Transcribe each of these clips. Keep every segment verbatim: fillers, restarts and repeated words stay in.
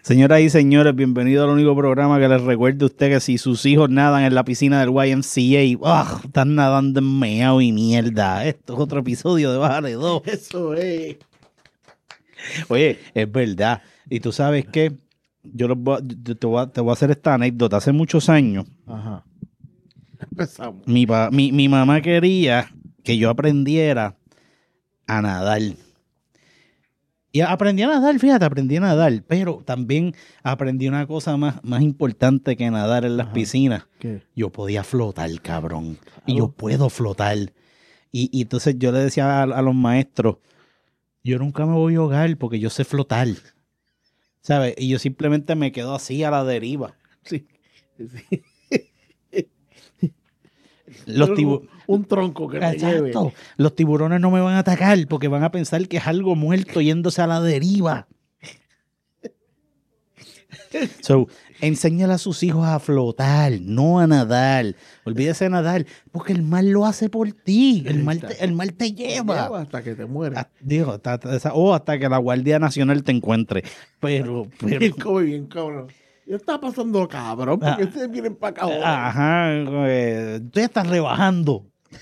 Señoras y señores, bienvenido al único programa que les recuerde a usted que si sus hijos nadan en la piscina del Y M C A, ¡oh!, están nadando en meao y mierda. Esto es otro episodio de Bájale dos. Eso es. Oye, es verdad. Y tú sabes qué, yo, los voy a- yo te, voy a, te voy a hacer esta anécdota. Hace muchos años, Ajá. Empezamos. mi, pa- mi, mi mamá quería que yo aprendiera a nadar. Y aprendí a nadar, fíjate, aprendí a nadar, pero también aprendí una cosa más, más importante que nadar en las Ajá. piscinas. ¿Qué? Yo podía flotar, cabrón. Claro. Y yo puedo flotar. Y, y entonces yo le decía a, a los maestros, yo nunca me voy a ahogar porque yo sé flotar. ¿Sabes? Y yo simplemente me quedo así a la deriva. Sí. sí. Los un, tibu- un tronco que te lleve. Exacto. Los tiburones no me van a atacar porque van a pensar que es algo muerto yéndose a la deriva. So, enséñale a sus hijos a flotar, no a nadar. Olvídese de nadar, porque el mar lo hace por ti. El mar te, el mar te Te lleva. lleva hasta que te mueras. Ah, digo, hasta, hasta esa- o hasta que la Guardia Nacional te encuentre. Pero, pero Bien, como bien, cabrón. Yo estaba pasando cabrón, porque Ah. ustedes vienen para acá ahora. ajá, eh, tú ya estás rebajando.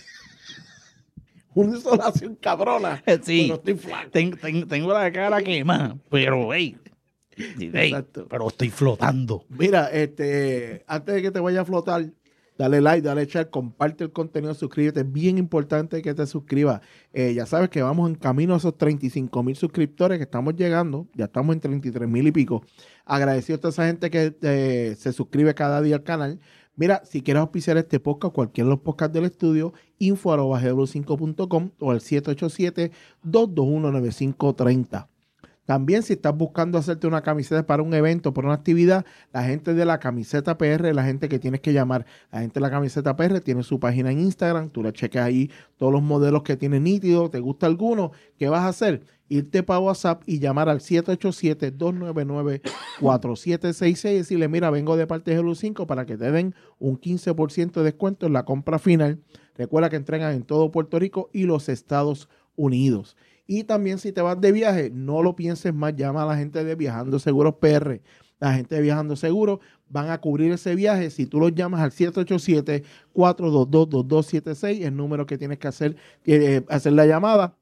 Una insolación cabrona. Eh, sí. Pero estoy flaco. Ten- ten- tengo la cara quemada, pero, hey, hey, Exacto. pero estoy flotando. Mira, este, antes de que te vaya a flotar, dale like, dale share, comparte el contenido, suscríbete. Es bien importante que te suscribas. Eh, ya sabes que vamos en camino a esos treinta y cinco mil suscriptores que estamos llegando. Ya estamos en treinta y tres mil y pico. Agradecido a toda esa gente que eh, se suscribe cada día al canal. Mira, si quieres auspiciar este podcast, cualquiera de los podcasts del estudio, info arroba g w cinco punto com o al siete ocho siete, dos dos uno, nueve cinco tres cero. También si estás buscando hacerte una camiseta para un evento, para una actividad, la gente de la Camiseta P R, la gente que tienes que llamar, la gente de la Camiseta P R tiene su página en Instagram, tú le cheques ahí todos los modelos que tiene nítido, ¿te gusta alguno? ¿Qué vas a hacer? Irte para WhatsApp y llamar al siete ocho siete, dos nueve nueve, cuatro siete seis seis y decirle, mira, vengo de parte de G W cinco para que te den un quince por ciento de descuento en la compra final. Recuerda que entregan en todo Puerto Rico y los Estados Unidos. Y también si te vas de viaje, no lo pienses más, llama a la gente de Viajando Seguros P R. La gente de Viajando Seguros van a cubrir ese viaje. Si tú los llamas al siete ocho siete, cuatro dos dos, dos dos siete seis, el número que tienes que hacer, eh, hacer la llamada,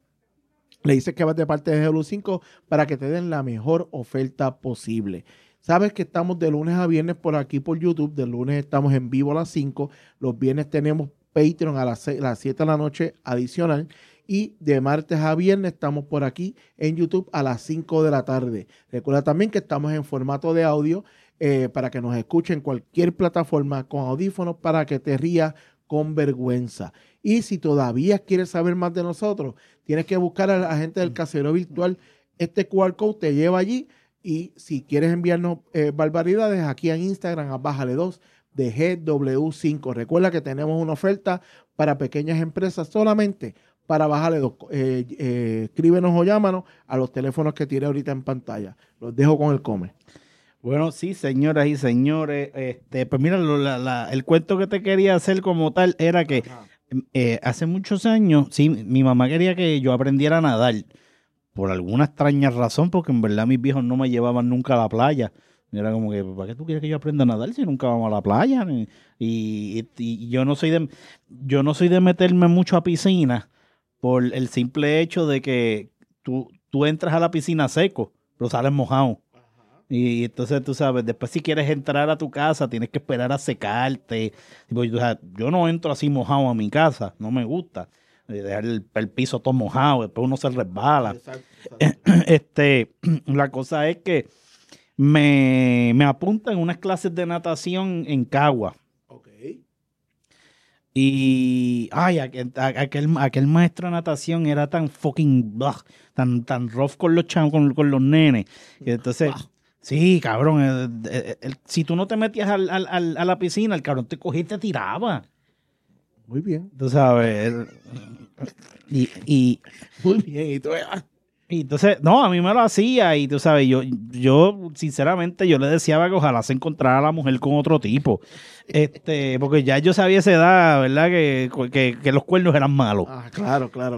le dices que vas de parte de G W cinco para que te den la mejor oferta posible. Sabes que estamos de lunes a viernes por aquí por YouTube. De lunes estamos en vivo a las cinco. Los viernes tenemos Patreon a las, seis, a las siete de la noche adicional. Y de martes a viernes estamos por aquí en YouTube a las cinco de la tarde. Recuerda también que estamos en formato de audio eh, para que nos escuchen en cualquier plataforma con audífonos para que te rías con vergüenza. Y si todavía quieres saber más de nosotros, tienes que buscar a la gente del Casero Virtual. Este Q R Code te lleva allí y si quieres enviarnos eh, barbaridades, aquí en Instagram a Bájale dos de G W cinco. Recuerda que tenemos una oferta para pequeñas empresas solamente para Bájale dos. Eh, eh, escríbenos o llámanos a los teléfonos que tiré ahorita en pantalla. Los dejo con el come. Bueno, sí, señoras y señores, este, pues mira, lo- la- la- el cuento que te quería hacer como tal era que eh, hace muchos años, sí, mi mamá quería que yo aprendiera a nadar, por alguna extraña razón, porque en verdad mis viejos no me llevaban nunca a la playa. Y era como que, ¿para qué tú quieres que yo aprenda a nadar si nunca vamos a la playa? Y, y- y yo no soy de, yo no soy de meterme mucho a piscina por el simple hecho de que tú, tú entras a la piscina seco, pero sales mojado. Y entonces tú sabes, después si quieres entrar a tu casa, tienes que esperar a secarte. Tipo, o sea, yo no entro así mojado a mi casa, no me gusta. Eh, Dejar el, el piso todo mojado, después uno se resbala. Exacto, exacto. Este, la cosa es que me, me apuntan unas clases de natación en Cagua. Ok. Y, ay, aquel, aquel, aquel maestro de natación era tan fucking, ugh, tan, tan rough con los chavos, con, con los nenes. Y entonces, Wow. sí, cabrón, el- el- el- si tú no te metías al, al, al- a la piscina, el cabrón te cogía y te tiraba. Muy bien. Tú sabes. el- y, y, Muy bien. Y tú, ah, y entonces, no, a mí me lo hacía y tú sabes, yo, yo sinceramente, yo le decía que ojalá se encontrara a la mujer con otro tipo. Este, porque ya yo sabía a esa edad, ¿verdad? Que, que, que los cuernos eran malos. ah, claro, claro, claro.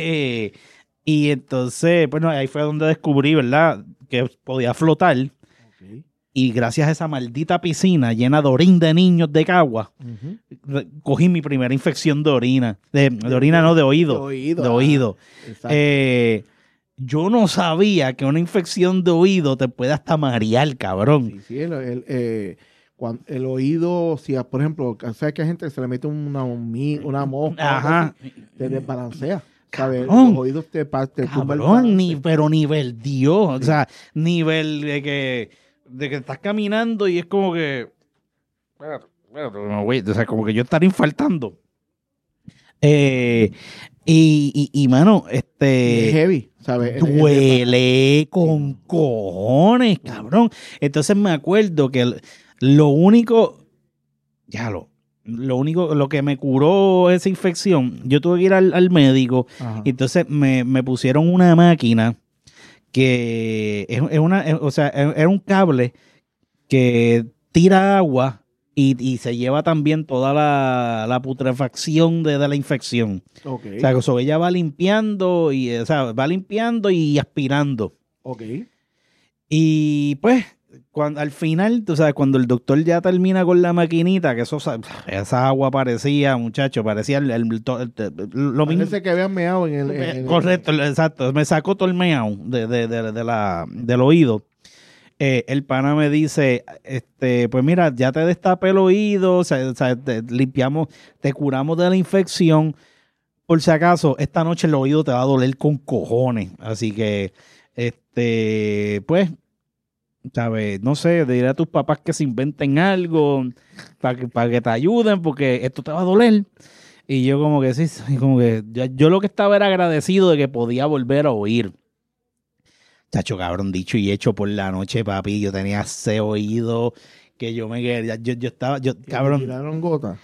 Este, y entonces, bueno, ahí fue donde descubrí, ¿verdad? Que podía flotar. Okay. Y gracias a esa maldita piscina llena de orín de niños de Cagua, Uh-huh. cogí mi primera infección de orina. De, de orina, no, de oído. De oído. De ah, oído. Exacto. Eh, yo no sabía que una infección de oído te puede hasta marear, cabrón. Sí, sí, el, el, eh, cuando el oído, si por ejemplo, sabes que hay gente que se le mete una, un, una mosca, Ajá. así, te desbalancea. ¿Sabes? Cabrón. Los oídos te, te tumba el Cabrón, balance. ni, pero nivel Dios. Sí. O sea, nivel de que, de que estás caminando y es como que. Espérate, espérate, no, güey, o sea, como que yo estaré infartando. Eh, y, y, y, mano, Y es este. heavy, ¿sabes? El- el Duele con cojones, cabrón. Entonces me acuerdo que el- lo único. Ya lo. Lo único, lo que me curó esa infección, yo tuve que ir al, al médico. Ajá. Y entonces me, me pusieron una máquina que es, es una, es- o sea, es, es un cable que tira agua y, y se lleva también toda la, la putrefacción de, de la infección. Ok, O sea, que eso ella va limpiando y, o sea, va limpiando y aspirando. ok. Y pues, cuando, al final, tú sabes, cuando el doctor ya termina con la maquinita, que eso, o sea, esa agua parecía, muchacho, parecía el, el- el- el- lo mismo. Parece que habían meado en el... en el- Correcto, exacto. Me sacó todo el meao de, de, de, de la, del oído. Eh, el pana me dice, este, pues mira, ya te destapé el oído, o sea, o sea, te limpiamos, te curamos de la infección. Por si acaso, esta noche el oído te va a doler con cojones. Así que, este, pues, ¿sabes? No sé, diré a tus papás que se inventen algo para que, para que te ayuden, porque esto te va a doler. Y yo como que sí, sí, como que yo, yo lo que estaba era agradecido de que podía volver a oír. Chacho, cabrón, dicho y hecho por la noche, papi. Yo tenía ese oído que yo me quería. Yo, yo estaba, yo, que cabrón. le tiraron gotas.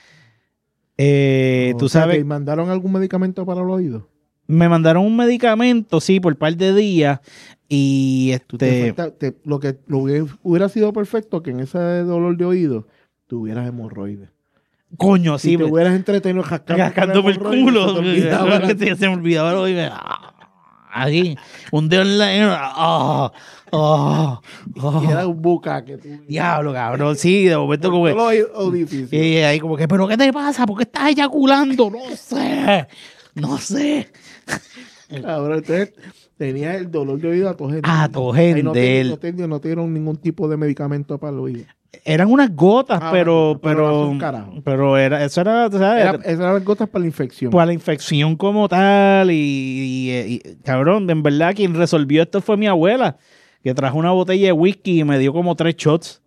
Eh, O tú sea, sabes, ¿te mandaron algún medicamento para el oído? me mandaron un medicamento, sí, por un par de días. Y Tú te este. falta- te- lo que lo hubiera, hubiera sido perfecto que en ese dolor de oído tuvieras hemorroides. Coño, Si sí. te me- hubieras entretenido rascando Rascándome el culo. se te olvidaba la- Se, se me olvidaba el oído. Aquí, un dedo en la. Oh, oh, oh. y era un bucaque. tú- Diablo, cabrón. Sí, de momento como Por que. todo lo orificio. Y ahí como que, ¿pero qué te pasa? ¿Por qué estás eyaculando? No sé. No sé. Cabrón, entonces tenías el dolor de oído a tu gente. A tu Ahí no te, gente. no, te, no te dieron ningún tipo de medicamento para el oído. Eran unas gotas, Ah, pero, bueno, pero no hace pero, un carajo. pero era, eso era, tú ¿sabes? Era, esas eran las gotas para la infección. Para la infección como tal y, y- y, cabrón, en verdad quien resolvió esto fue mi abuela, que trajo una botella de whisky y me dio como tres shots.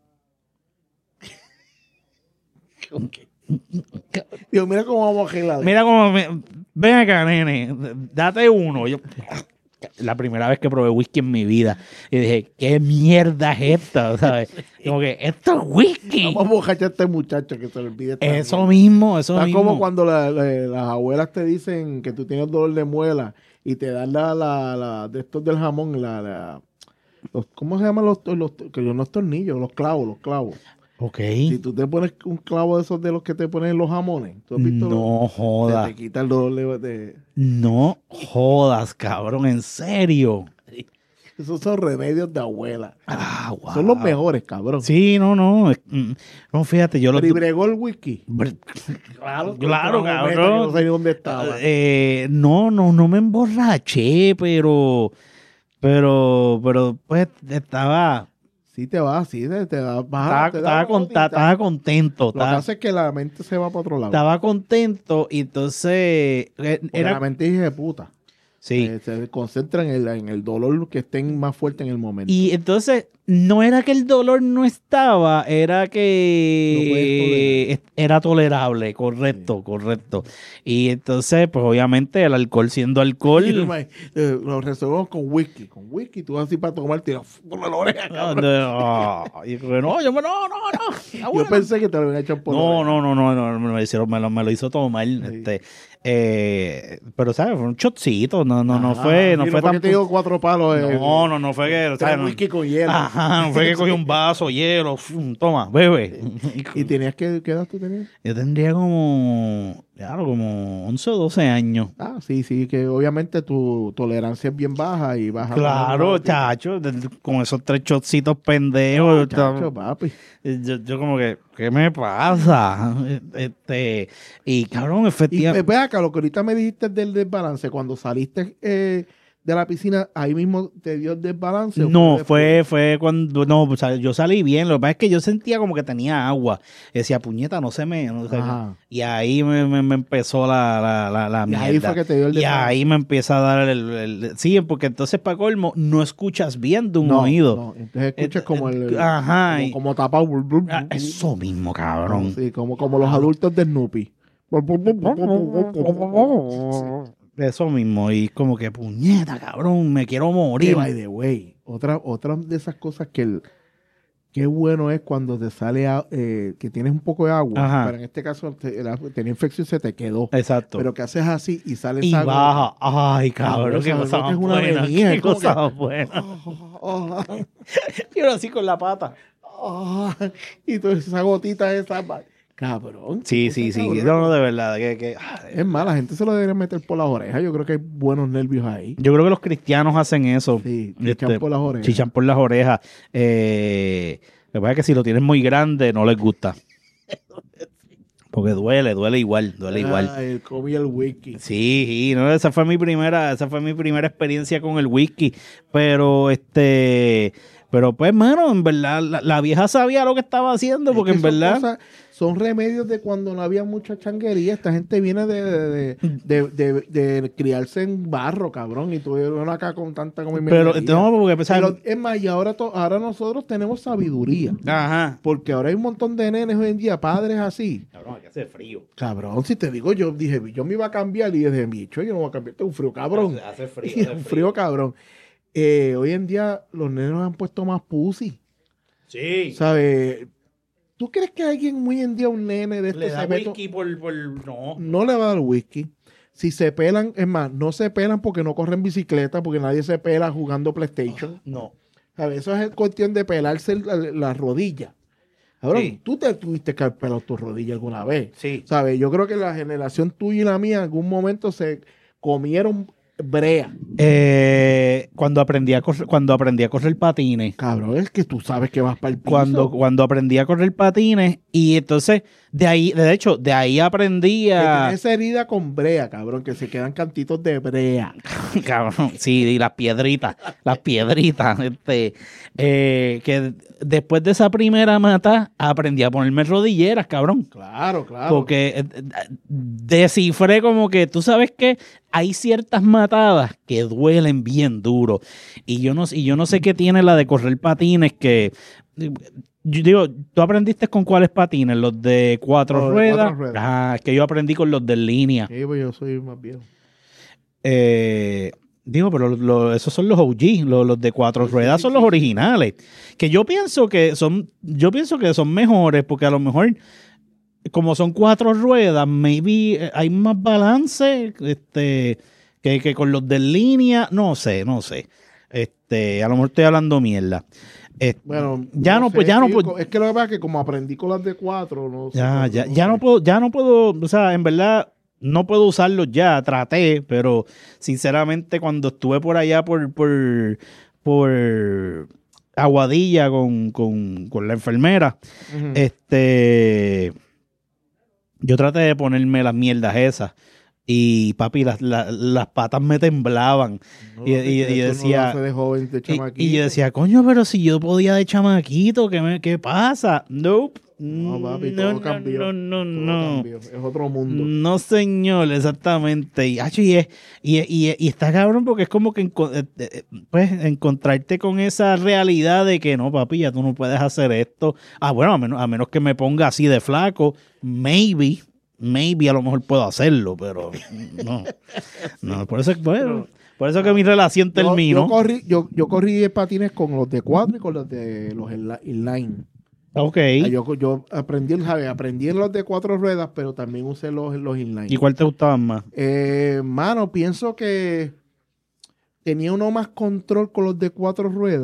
Digo, mira cómo vamos a arreglar. Mira cómo me, ven acá, nene, date uno. Yo, la primera vez que probé whisky en mi vida, y dije, ¿qué mierda es esta? ¿Sabes? Como que, esto es whisky. Vamos a mojar a este muchacho que se le olvide. esta Eso mierda. mismo, eso Está mismo. como cuando la- la- las abuelas te dicen que tú tienes dolor de muela y te dan la, la, la de estos del jamón, la, la- los, ¿cómo se llaman los, los, que los tornillos? Los clavos, los clavos. Ok. Si tú te pones un clavo de esos de los que te ponen en los jamones, ¿tú has visto? No Se jodas. te quita el dolor de, de- No jodas, cabrón, en serio. Esos son remedios de abuela. Ah, wow. Son los mejores, cabrón. Sí, no, no. es- mm, No, fíjate, yo lo. Pero y bregó el whisky. Claro, Con claro, otra jometa cabrón. que no sé ni dónde estaba. Eh, no, no, no me emborraché, pero. Pero, pero, pues, estaba. Sí te va, sí te, te da, vas Estaba, a- te da estaba, una con- gotita. estaba contento. Lo que Estaba, hace es que la mente se va para otro lado. estaba contento y entonces. eh, Porque la Era, mente hija de puta. sí. Eh, se concentra en el, en el dolor que esté más fuerte en el momento. Y entonces, no era que el dolor no estaba, era Lo que puedes es- era tolerable, correcto, correcto. Y entonces, pues obviamente el alcohol siendo alcohol, Y, eh, lo resolvemos con whisky. Con whisky tú vas así para tomarte por la oreja, no, cabrón. no, y yo, no, yo me- no, no, no, está Yo bueno. pensé que te lo habían hecho por la No, oreja. no, no, no, no, me lo hicieron, me lo, me lo hizo tomar, este, eh, pero sabes, fue un shotcito, no, no, no Ajá, fue, no sí, fue que tan, te dio cuatro palos. eh, no, no, no fue que, o sea, tres no- whisky con hielo. ajá, Ajá, no fue que cogí un vaso, hielo, fum, toma, bebe. ¿Y tenías que, qué edad tú tenías? Yo tendría como, claro, como once o doce años. Ah, sí, sí, que obviamente tu tolerancia es bien baja y vas a... Claro, chacho, de- con esos tres shotcitos pendejos. yo Chacho, estaba- papi. yo, yo como que, ¿qué me pasa? Este, y cabrón, Y efectivamente. eh, ve acá, lo que ahorita me dijiste del desbalance, cuando saliste eh, de la piscina, ahí mismo te dio el desbalance. ¿o No, después? fue, fue cuando, no, o sea, yo salí bien, lo que pasa es que yo sentía como que tenía agua, decía, puñeta, no se me, no se me- Ajá. y ahí me, me- me empezó la, la, la, la Y mierda. ahí fue que te dio el Y desbalance. ahí me empieza a dar el, el- sí, porque entonces para colmo, no escuchas bien de un No, oído. no, entonces escuchas Eh, como el... el- ajá, Como, y- como tapado. bul, bul, Ah, bul, eso mismo, bul. cabrón. Sí, como, como los adultos de Snoopy. Eso mismo, y como que puñeta, cabrón, me quiero Que morir. by the way, otra, otra de esas cosas que el, qué bueno es cuando te sale, a- eh, que tienes un poco de agua, Ajá. pero en este caso te, la- tenía infección y se te quedó. Exacto. Pero que haces así y sale Y esa gota. baja. Ay, cabrón, Cabrón, qué esa cosa gota más es una buena. avenida, Qué es como cosa que- más buena. Oh, Y ahora así con la pata. oh, y toda esa gotita esa. va- Cabrón. Sí, qué sí, cosa sí. cabrona. No, no, de verdad. Que, que, Es más, la gente se lo debería meter por las orejas. Yo creo que hay buenos nervios ahí. yo creo que los cristianos hacen eso. Sí, chichan Este, por las orejas. chichan por las orejas. Eh, lo que pasa es que si lo tienes muy grande, no les gusta. Porque duele, duele igual, duele igual. Ay, el comí el whisky. Sí, sí, no, esa fue mi primera, esa fue mi primera experiencia con el whisky. Pero este, pero pues, mano, en verdad, la, la vieja sabía lo que estaba haciendo, porque Es en que son verdad. cosas- son remedios de cuando no había mucha changuería. Esta gente viene de, de, de, de- de- de criarse en barro, cabrón. Y tuvieron acá con tanta comida. Pero no, porque pues, es más, y ahora, to- ahora nosotros tenemos sabiduría. ajá. Porque ahora hay un montón de nenes hoy en día, padres así. Cabrón, aquí hace frío. Cabrón, si te digo, yo dije, yo me iba a cambiar y dije, bicho, yo no voy a cambiar, tengo un frío, cabrón. Hace, hace frío. Y hace un frío, cabrón. Eh, hoy en día los nenes han puesto más pussy. Sí. ¿Sabes? ¿Tú crees que alguien hoy en día, un nene de estos, Le da se mete- whisky por, por, no. no le va a dar whisky? Si se pelan, es más, no se pelan porque no corren bicicleta, porque nadie se pela jugando PlayStation. No. ¿Sabes? Eso es cuestión de pelarse la, la rodilla. Cabrón, Sí. tú te tuviste que haber pelado tu rodilla alguna vez. Sí. ¿Sabes? Yo creo que la generación tuya y la mía en algún momento se comieron brea. Eh, cuando aprendí a correr, cuando aprendí a correr patines. Cabrón, es que tú sabes que vas para el piso. Cuando, cuando aprendí a correr patines, y entonces, de ahí, de hecho, de ahí aprendí Que a. tiene esa herida con brea, cabrón, que se quedan cantitos de brea. Cabrón, sí, y las piedritas, las piedritas, este, eh, que después de esa primera mata aprendí a ponerme rodilleras, cabrón. Claro, claro. Porque eh, eh, descifré como que, tú sabes que hay ciertas matadas que duelen bien duro. Y yo no, y yo no sé qué tiene la de correr patines que... Yo digo, ¿tú aprendiste con cuáles patines? ¿Los de cuatro Los de ruedas? cuatro ruedas. Ah, es que yo aprendí con los de línea. Sí, pues yo soy más viejo. Eh, digo, pero lo- esos son los O G, los, los de cuatro Sí, sí, ruedas sí, son sí, los sí. originales. Que yo pienso que son, yo pienso que son mejores, porque a lo mejor, como son cuatro ruedas, maybe eh, hay más balance, este, que, que con los de línea, no sé, no sé. Este, a lo mejor estoy hablando mierda. Este, Bueno, ya no, sé, pues ya no, sí, pues, Es que lo que pasa es que como aprendí con las de cuatro, no sé. ya, no- ya, no ya sé. no puedo, ya no puedo, o sea, en verdad no puedo usarlos ya, traté, pero sinceramente cuando estuve por allá por, por, por Aguadilla con, con, con la enfermera, Ujú. este, yo traté de ponerme las mierdas esas. Y papi, las, las, las patas me temblaban. No, y- papi, y- que y eso no lo decía- hace de joven, de Y, chamaquito. y yo decía, coño, pero si yo podía de chamaquito, ¿qué, me, qué pasa? Nope. No, papi, no, todo no, cambió. no, no, Todo no. cambió. Es otro mundo. No, señor, exactamente. Y, acho, y, es- y, y- y está cabrón porque es como que enco- eh, eh, pues, encontrarte con esa realidad de que no, papi, ya tú no puedes hacer esto. Ah, bueno, a menos, a menos que me ponga así de flaco, maybe, maybe a lo mejor puedo hacerlo, pero no. No, por eso, bueno, por eso que mi relación Yo, terminó. yo corrí, yo, yo corrí patines con los de cuatro y con los de los inla- inline. Ok. Ah, Yo, yo aprendí, ¿sabes? aprendí en los de cuatro ruedas, pero también usé los, los inline. ¿Y cuál te gustaban más? Eh, mano, pienso que tenía uno más control con los de cuatro ruedas,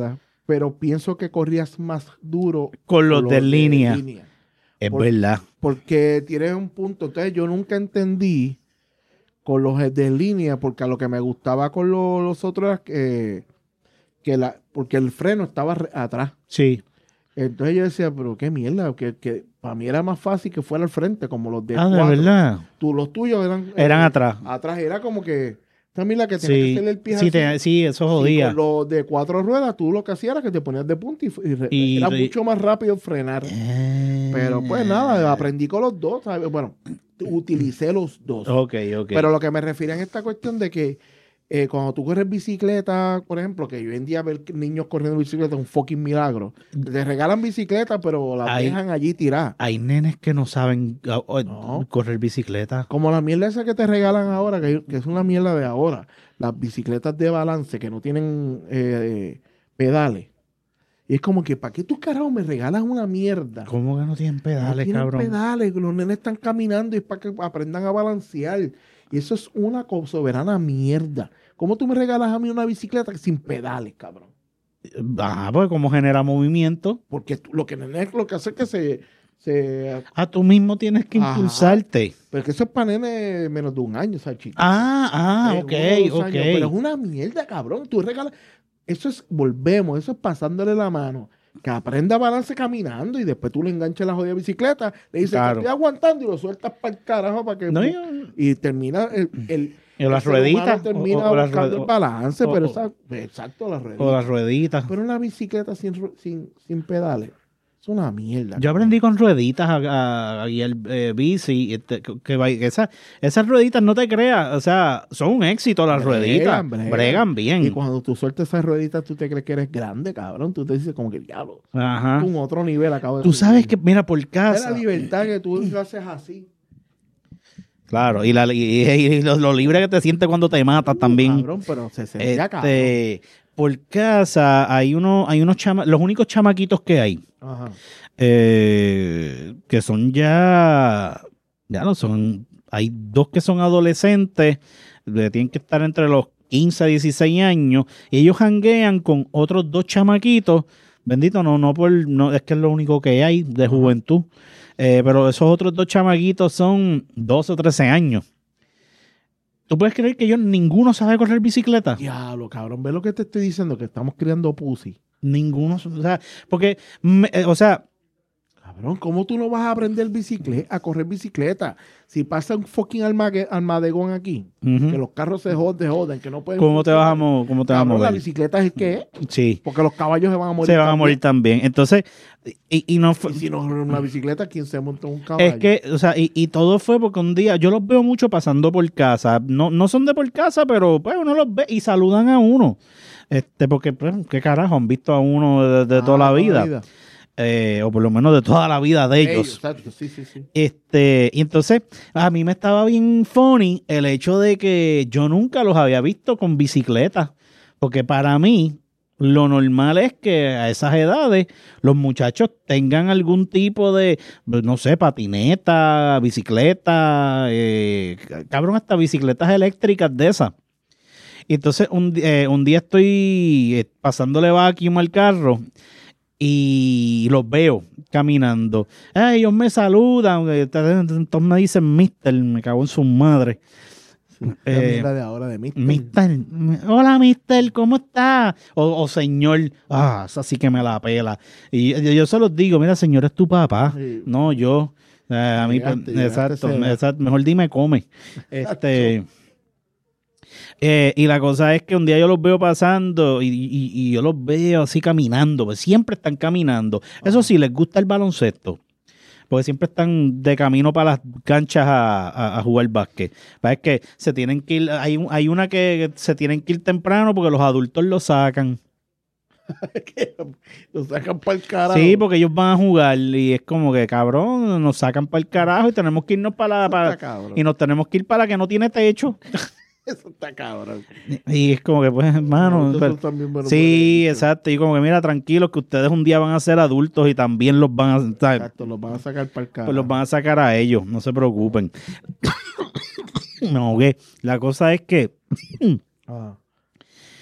pero pienso que corrías más duro Con los de línea. Es Por- verdad. Porque tienes un punto. Entonces, yo nunca entendí con los de línea, porque a lo que me gustaba con lo- los otros era que, que la, porque el freno estaba re- atrás. Sí. Entonces yo decía, pero qué mierda, que, que para mí era más fácil que fuera al frente, como los de Ah, de cuatro. verdad. Tú, los tuyos eran... Eran eh, atrás. Atrás, era como que... También la que tenía que Sí, hacerle el pie sí, así. te- sí, eso Sí, jodía. con los de cuatro ruedas, tú lo que hacías era que te ponías de punta y, f- y re- Y- era y- mucho más rápido frenar. Pero pues nada, aprendí con los dos, ¿sabes? Bueno, utilicé los dos. Ok, ok. Pero lo que me refiero en esta cuestión de que eh, cuando tú corres bicicleta, por ejemplo, que hoy en día ver niños corriendo bicicleta es un fucking milagro. Te regalan bicicleta, pero las Ay. dejan allí tiradas. Hay nenes que no saben ah, oh, No. correr bicicleta. Como la mierda esa que te regalan ahora, que, que es una mierda de ahora. Las bicicletas de balance que no tienen eh, pedales. Y es como que, ¿para qué tú carajo me regalas una mierda? ¿Cómo que no tienen pedales, no tienen cabrón? pedales, los nenes están caminando y es para que aprendan a balancear. Y eso es una co- soberana mierda. ¿Cómo tú me regalas a mí una bicicleta sin pedales, cabrón? Ah, pues como genera movimiento. Porque tú- lo que nene lo que hace es que se... se Ah, tú mismo tienes que Ajá. impulsarte. pero que eso es para nene menos de un año, ¿sabes, chico? Ah, ah, Eh, ok, uno o dos ok. años, pero es una mierda, cabrón. Tú regalas... Eso es, volvemos, eso es pasándole la mano. Que aprenda a balance caminando y después tú le enganchas la jodida bicicleta, le dices Claro. que estoy aguantando y lo sueltas para el carajo para que... No, yo- y termina el... el Y las el ser humano rueditas, termina o- o las buscando rued- el balance, o- pero o- esa, exacto, las rueditas. o las rueditas. Pero una bicicleta sin, ru- sin, sin pedales es una mierda. Yo aprendí con rueditas a, a- a guiar eh, bici, este, que, que va- que esa- esas rueditas, no te creas, o sea, son un éxito las Bregan, rueditas, bregan. bregan bien. Y cuando tú sueltas esas rueditas, tú te crees que eres grande, cabrón. Tú te dices como que diablo. Ajá. Un otro nivel acabo de Tú sabes subir. que, mira, por Es casa. la libertad que tú lo haces así. Claro, y, la, y, y lo, lo libre que te sientes cuando te matas también. Cabrón, pero se sentía cabrón. Este, por casa hay uno, hay unos chama, los únicos chamaquitos que hay, Ajá. eh, que son ya, ya no son, hay dos que son adolescentes, que tienen que estar entre los quince a dieciséis años, y ellos janguean con otros dos chamaquitos, bendito, no, no por, no, es que es lo único que hay de juventud, eh, pero esos otros dos chamaquitos son doce o trece años. ¿Tú puedes creer que ellos ninguno sabe correr bicicleta? Diablo, cabrón. ¿Ves lo que te estoy diciendo? Que estamos criando pussy. Ninguno, o sea, porque, me- eh, o sea, Cabrón, ¿cómo tú no vas a aprender bicicleta, a correr bicicleta? Si pasa un fucking almague- almadegón aquí, ujú, que los carros se joden, joden, que no pueden... ¿cómo te vas a, funcionar. mo- cómo te vas a Cabrón, la mover? bicicleta es el que es, Sí, porque los caballos se van a morir. se van a también. morir también. Entonces, y, y no fue, Y si no es una bicicleta, ¿quién se monta en un caballo? es que, o sea, y, y todo fue porque un día, yo los veo mucho pasando por casa, no, no son de por casa, pero pues uno los ve y saludan a uno. Este, porque, pues, qué carajo, han visto a uno de, de Ah, toda la vida, eh, o por lo menos de toda la vida de ellos. Ellos, exacto, sí, sí, sí. Este, y entonces a mí me estaba bien funny el hecho de que yo nunca los había visto con bicicleta, porque para mí lo normal es que a esas edades los muchachos tengan algún tipo de, no sé, patineta, bicicleta, eh, cabrón, hasta bicicletas eléctricas de esas. Y entonces un, di- eh, un día estoy eh, pasándole vacuum al carro y los veo caminando. Ay, ellos me saludan. eh, Entonces me dicen mister, me cago en su madre. La Eh, mierda de ahora de mister. mister, hola mister, ¿cómo está? O, o señor, ah, esa sí que me la pela. Y yo, yo se los digo, mira, señor, es tu papá. Sí. No, yo. eh, a mí, Llegaste, pues, llegaste exacto, a esa edad. exacto, mejor dime, come. Este. Eh, y la cosa es que un día yo los veo pasando y, y- y yo los veo así caminando, pues siempre están caminando. Eso sí, les gusta el baloncesto, porque siempre están de camino para las canchas a, a- a jugar básquet. Es que se tienen que ir, hay, un- hay una que se tienen que ir temprano porque los adultos lo sacan. Lo sacan para el carajo. Sí, porque ellos van a jugar y es como que, cabrón, nos sacan para el carajo y tenemos que irnos para la... Eso para- está cabrón. y nos tenemos que ir para la que no tiene techo. Eso está cabrón. Y es como que, pues, hermano... Estos pero- son también buenos sí, buenos. exacto. Y como que, mira, tranquilos, que ustedes un día van a ser adultos y también los van a... ¿sabes? Exacto, los van a sacar para el carajo. Pues los van a sacar a ellos, no se preocupen. No, que la cosa es que Ah,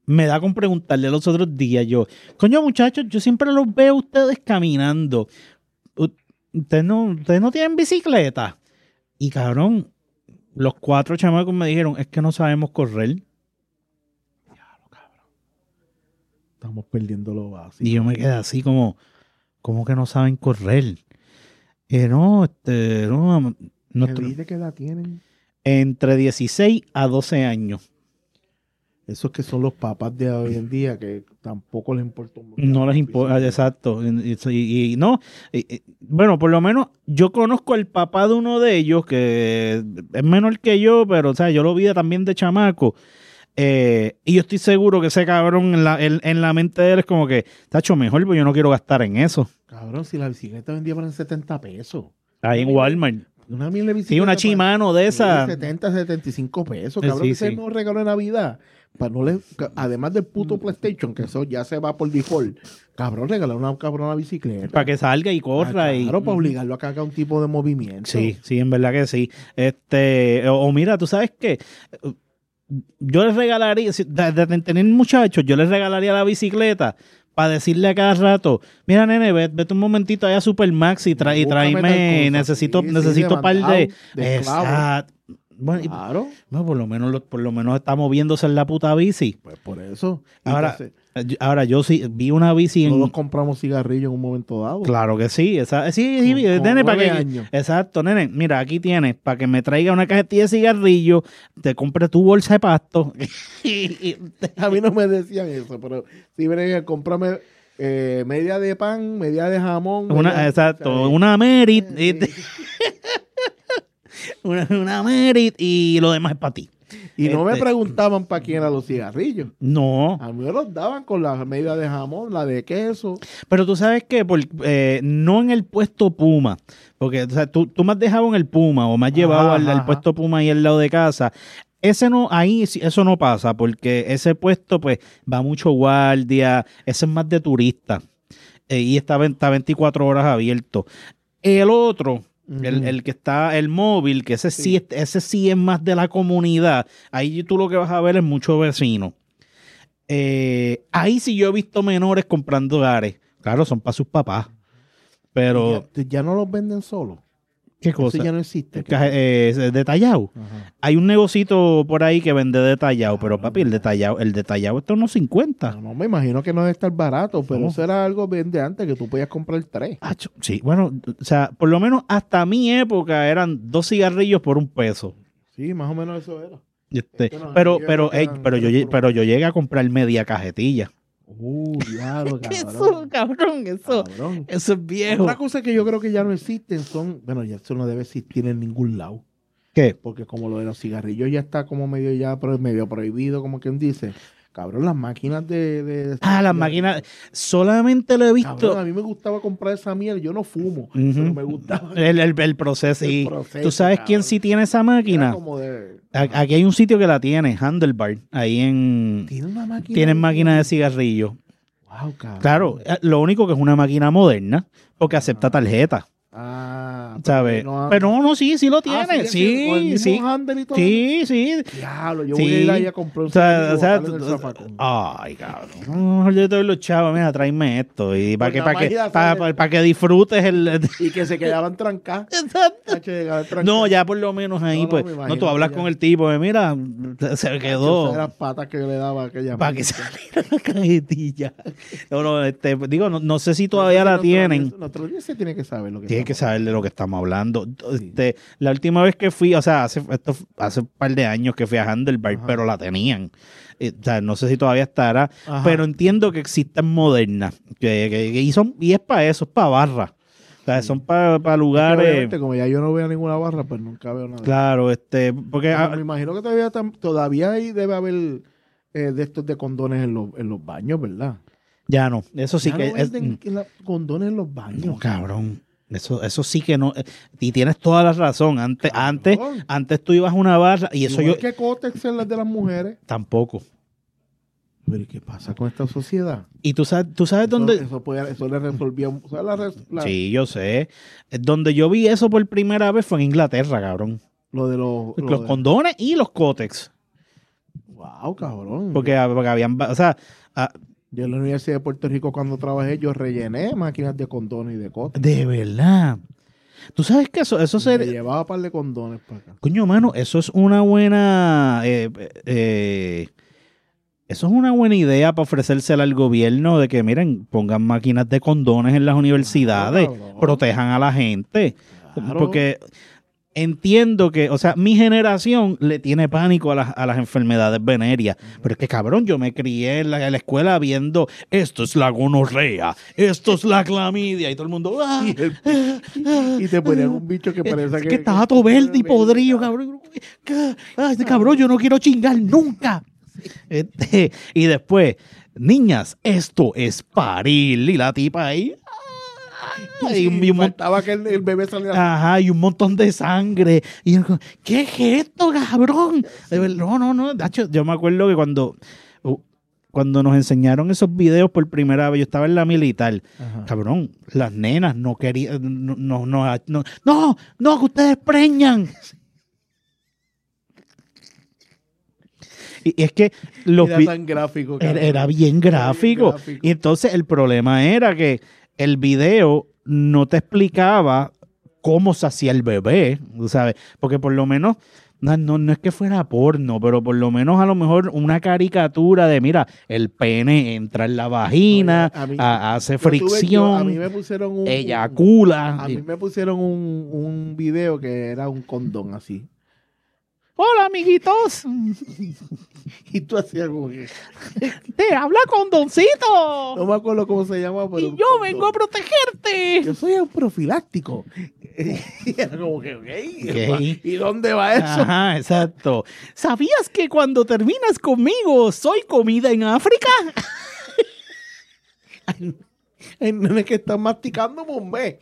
me da con preguntarle los otros días yo, coño muchachos, yo siempre los veo a ustedes caminando. ¿Ustedes no, ustedes no tienen bicicleta? Y cabrón, los cuatro chamacos me dijeron, es que no sabemos correr. Diablo, cabrón. Estamos perdiendo lo básico. Y yo me quedé así como, ¿cómo que no saben correr? Eh, no, este, no, nuestro, ¿Qué dice qué edad tienen? entre dieciséis a doce años. Esos que son los papás de hoy en día que tampoco les importa mucho. No les importa, exacto. Y, y, y no, y, y, bueno, por lo menos yo conozco al papá de uno de ellos que es menor que yo, pero o sea, yo lo vi también de chamaco. Eh, y yo estoy seguro que ese cabrón en la, en, en la mente de él es como que, tacho, mejor, pues yo no quiero gastar en eso. Cabrón, si la bicicleta vendía por setenta pesos. Ahí en Walmart. Una mil de bicicleta. Sí, una Shimano de esa. setenta, setenta y cinco pesos. Cabrón, sí, ese sí. no regalo de Navidad. Para no le, además del puto PlayStation, que eso ya se va por default. Cabrón, regalar una cabrona bicicleta. Para que salga y corra. Ah, y claro, para obligarlo a que haga un tipo de movimiento. Sí, sí, en verdad que sí. Este, o, o mira, tú sabes qué, yo les regalaría, de, de tener muchachos, yo les regalaría la bicicleta para decirle a cada rato, mira nene, vete, vete un momentito allá a Supermax y, tra, y tráeme, necesito, sí, necesito sí, par de... de Exacto. Bueno, claro. Y, bueno, por lo menos por lo menos está moviéndose en la puta bici. Pues por eso. Ahora, Entonces, ahora yo sí vi una bici. Todos en... compramos cigarrillos en un momento dado. Claro que sí. Esa, sí, sí, con, nene, con para que. Años. Exacto, nene. Mira, aquí tienes, para que me traiga una cajetilla de cigarrillos, te compre tu bolsa de pasto. A mí no me decían eso, pero sí, ven, cómprame eh, media de pan, media de jamón. Una, media, exacto, o sea, una Merit. Eh, Una, una Merit y lo demás es para ti. Y no este, me preguntaban para quién eran los cigarrillos. No. A mí me los daban con la media de jamón, la de queso. Pero tú sabes que por, eh, no en el puesto Puma, porque o sea, tú, tú me has dejado en el Puma o me has llevado Ajá, al, al ajá. puesto Puma ahí al lado de casa. Ese no, ahí eso no pasa, porque ese puesto pues va mucho guardia, ese es más de turista eh, y está, está veinticuatro horas abierto. El otro... Uh-huh. El, el que está, el móvil, que ese sí. Sí. ese sí es más de la comunidad. Ahí tú lo que vas a ver es muchos vecinos. Eh, ahí sí yo he visto menores comprando hogares. Claro, son para sus papás. Pero. Ya, ya no los venden solos. ¿Qué cosa? Eso ya no existe. Eh, detallado. Ajá. Hay un negocito por ahí que vende detallado, pero papi, el detallado, el detallado está unos cincuenta. No, no, me imagino que no debe estar barato, pero No. eso era algo vende antes, que tú podías comprar tres. Ah, sí, bueno, o sea, por lo menos hasta mi época eran dos cigarrillos por un peso. Sí, más o menos eso era. Este, Es que no, pero, yo pero, creo que ey, eran pero, yo, tres por pero yo llegué a comprar media cajetilla. Uh, diablo, cabrón. Eso, cabrón, eso, Cabrón. eso es viejo. Otra cosa que yo creo que ya no existen son, bueno, ya eso no debe existir en ningún lado. ¿Qué? Porque como lo de los cigarrillos ya está como medio ya pro- medio prohibido, como quien dice. Cabrón, las máquinas de... de Ah, las de- máquinas, solamente lo he visto. Cabrón, a mí me gustaba comprar esa mierda. Yo no fumo, Ujú. pero me gustaba. El, el, el proceso. El Y proceso, ¿tú sabes quién cabrón. sí tiene esa Era máquina? como de... A- Aquí hay un sitio que la tiene, Handlebar, ahí en... Tiene una máquina. Tienen máquina de cigarrillos. Wow, cabrón. Claro, eh, lo único que es una máquina moderna, porque acepta tarjeta, Ah, ¿sabes? no- Pero no, no, sí, sí lo Ah, tiene. sigue con el Sí, mismo sí. handle y todo. Sí, sí. Diablo, yo Sí. voy a ir ahí a comprar un O sea, cigarrillo o sea, y botarle en el tú- zafacón. Ay, cabrón. No, yo te doy los chavos, mira, tráeme esto. Y para Por que, la para que, magia para, sale. para- para que disfrutes el. Y que se quedaban trancadas. Exacto. Tacho, llegaban trancadas. No, ya por lo menos ahí, No, no, pues. me No, imagino tú hablas que con ya. el tipo, de, mira, se Tacho, quedó. esas eran patas que yo le daba a aquella Para que máquina. saliera la cajetilla. No, no, este, digo, no, no sé si todavía la Nuestro- tienen. Nuestro día se tiene que saber lo que Tienes que estamos saber de lo que estamos hablando. Este, la última vez que fui, o sea, hace, esto fue hace un par de años que fui a Handlebar, Ajá. pero la tenían. Eh, o sea, no sé si todavía estará, Ajá. pero entiendo que existen modernas. Que, que- que- y, son, y es para eso, es para barra. O sea, son para Es que lugares. obviamente, como ya yo no veo ninguna barra, pues nunca veo nada. Claro, este, porque Pero ah, me imagino que todavía, tam- todavía ahí debe haber eh, de estos de condones en los, en los baños, ¿verdad? ya no. Eso sí Ya que no es. venden que la- condones en los baños. No, cabrón. Eso, eso sí que no. eh, Y tienes toda la razón. Antes, Cabrón. antes, antes tú ibas a una barra y eso Igual yo que Cotex en las de las mujeres. tampoco. Pero ¿y qué pasa con esta sociedad? Y tú sabes, tú sabes Eso, dónde. eso, puede- eso le resolvía. O sea, la res- la- Sí, yo sé. Eh, Donde yo vi eso por primera vez fue en Inglaterra, cabrón. Lo de los. lo Los de- condones y los cótex. Wow, Wow, cabrón. Porque, porque habían, o sea, ah, Yo en la Universidad de Puerto Rico cuando trabajé, yo rellené máquinas de condones y de cosas. de verdad. Tú sabes que eso, eso Se se... llevaba un par de condones para acá. Coño, mano, eso es una buena... eh, eh, eso es una buena idea para ofrecérsela al gobierno de que, miren, pongan máquinas de condones en las universidades, cabrón. protejan a la gente. Claro. Porque entiendo que, o sea, mi generación le tiene pánico a las, a las enfermedades venéreas. Pero es que, cabrón, yo me crié en la, en la escuela viendo, esto es la gonorrea, esto es la clamidia, y todo el mundo... ¡ah! Y, el- y te ponían un bicho que parece Es que... que estaba todo verde y podrido, cabrón. Ay, este cabrón, yo no quiero chingar nunca. Este, y después, niñas, esto es parir. Y la tipa ahí. Y, Y un, y un mon- faltaba que el, el bebé saliera... ajá, y un montón de sangre. Y yo, ¿qué es esto, cabrón? De verdad, No, no, no. De hecho, yo me acuerdo que cuando, uh, cuando nos enseñaron esos videos por primera vez, yo estaba en la militar. Ajá. Cabrón, las nenas no querían. No, no, no, no, no, no, que ustedes preñan. Y, y es que los Era vi- tan gráfico. era, cabrón. era bien gráfico. gráfico. Y entonces el problema era que el video no te explicaba cómo se hacía el bebé, ¿tú sabes? Porque por lo menos, no, no, no es que fuera porno, pero por lo menos a lo mejor una caricatura de, mira, el pene entra en la vagina, Oye, a mí- a- hace Yo tuve- yo- fricción, a mí me pusieron un... eyacula. A mí me pusieron un, un video que era un condón así. Hola, amiguitos. Y tú hacías como que... Te habla condoncito. No me acuerdo cómo se llama, pero... Y un yo condón. vengo a protegerte. Yo soy un profiláctico. Y era como que, ok, Ok. ¿y dónde va eso? Ajá, exacto. ¿Sabías que cuando terminas conmigo soy comida en África? El nene que está masticando bombé.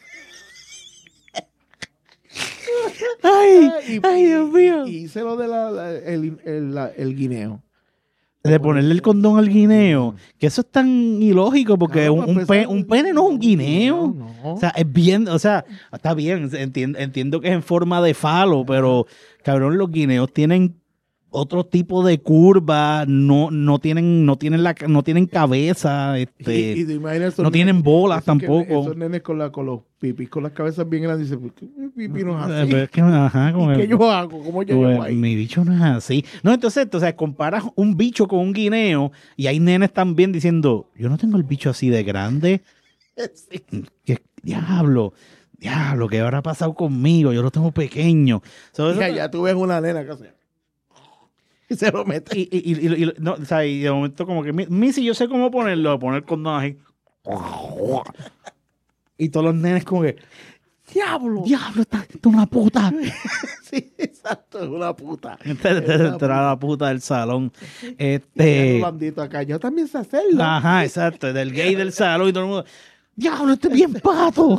Ay, Y- ay, Dios mío. Y, y hice lo de la, la- el, el, la- el guineo. De ponerle el condón al guineo. Que eso es tan ilógico porque Claro, un, para un, empezar, pe- un pene no es un guineo. No. O sea, es bien, o sea, está bien, entiendo, entiendo que es en forma de falo, pero cabrón, los guineos tienen otro tipo de curva, no, no tienen, no tienen la, no tienen cabeza, este, Y- y te imaginas esos no tienen nenes- bolas esos que- tampoco. Esos nenes con, la, con los pipis, con las cabezas bien grandes, dicen, ¿por qué mi pipí no es Eh, así? pero es que, ajá, ¿Y como qué el- yo hago? ¿Cómo yo pues, llego ahí? mi bicho no es así. No, entonces, entonces comparas un bicho con un guineo y hay nenes también diciendo, yo no tengo el bicho así de grande. ¿Qué diablo? Diablo, ¿qué habrá pasado conmigo? Yo lo tengo pequeño. So, eso- Ya, ya tú ves una nena que hace... Y se lo mete. y, y, y, y- y- no, o sea, y de momento como que, mi- Missy, yo sé cómo ponerlo, poner condón así. Y todos los nenes como que, ¡Diablo! diablo, esta esta es una puta. Sí, exacto, es una puta. Esta esta era la puta del salón. Y Este... Rolandito acá, yo también sé hacerlo. Ajá, exacto, del gay del salón y todo el mundo, diablo, este es bien pato.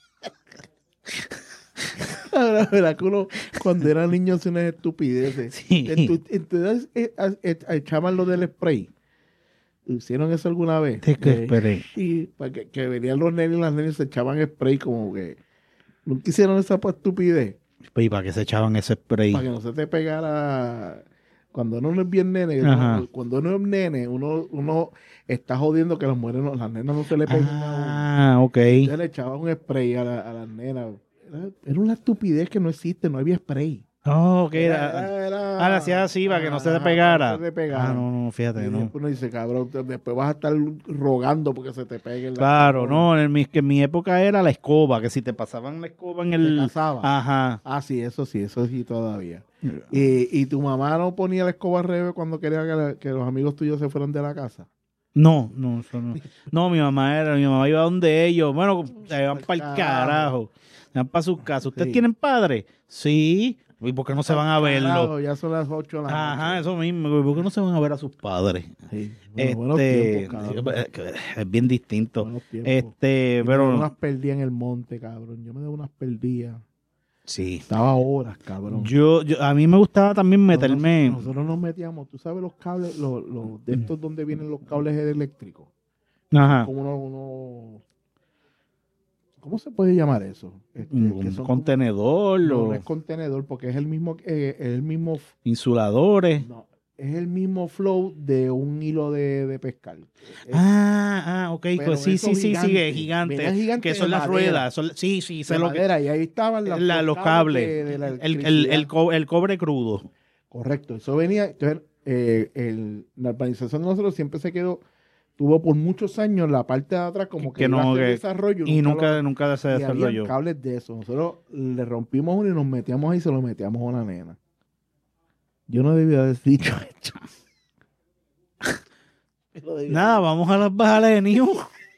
Ahora, ¿verdad que uno cuando era niño hacía unas estupideces? Sí. Entu- Entonces eh, eh, eh, echaban lo del spray. ¿Hicieron eso alguna vez? Te que Eh, esperé. Sí, para que, que venían los nenes y las nenas se echaban spray como que... ¿Nunca hicieron esa pues, estupidez? ¿Y para qué se echaban ese spray? Para que no se te pegara... Cuando uno no es bien nene, Ajá. uno- cuando uno es nene, uno, uno está jodiendo que las mujeres, no- las nenas no se le peguen a uno. Ah, ok. Entonces le echaban un spray a, la- a las nenas. Era, era una estupidez que no existe, no había spray. Oh, ok. Era, Era, era- era- ah, le hacía así para que no se te Ajá, pegara. para que no se te pegara. Ah, no, no, fíjate, Y no. después uno dice, cabrón, te- después vas a estar rogando porque se te pegue. la- Claro, no, en mi, que en mi época era la escoba, que si te pasaban la escoba en Te el... casaba. Ajá. Ah, sí, eso sí, eso sí todavía. Y, y tu mamá no ponía la escoba al revés cuando quería que, la- que los amigos tuyos se fueran de la casa. No, no, eso no. No, mi mamá era, mi mamá iba donde ellos. Bueno, se van para el Carajo. carajo. Se van para sus casas. ¿Ustedes Sí. tienen padre? Sí. ¿Y por qué no se van a verlo? Carajo, ya son las ocho de la noche. Ajá, eso mismo. ¿Por qué no se van a ver a sus padres? Sí, bueno, buenos Este, tiempos, cabrón. es bien distinto. Buenos tiempos. Este, Yo me daba pero unas perdidas en el monte, cabrón. Yo me daba unas perdidas. sí. Estaba horas, cabrón. Yo, yo, a mí me gustaba también meterme. Nosotros, nosotros nos metíamos, tú sabes los cables, los, los de estos donde vienen los cables eléctricos. Ajá. Como uno, uno- ¿cómo se puede llamar eso? Este, Un, que un son contenedor, como- no, o no es contenedor porque es el mismo, eh, es el mismo, insuladores. no, es el mismo flow de un hilo de, de pescar. Ah, ah, ok, Pero pues sí, eso sí, sí, gigante, sí, es gigante. venían gigantes Que son de las madera, ruedas, son- sí, sí, sé de lo que, madera, y ahí estaban las- la- los cables, de, de la el, el, el, electricidad. co- el cobre crudo. Correcto, eso venía, entonces, eh, el- la urbanización de nosotros siempre se quedó, tuvo por muchos años la parte de atrás como Que, que, que iba a no, ser que, desarrollo, y nunca, lo- nunca se y habían desarrolló. cables de eso. Nosotros le rompimos uno y nos metíamos ahí y se lo metíamos a una nena. Yo no debía haber dicho esto. Yo no debía Nada, vamos a las bajales de New.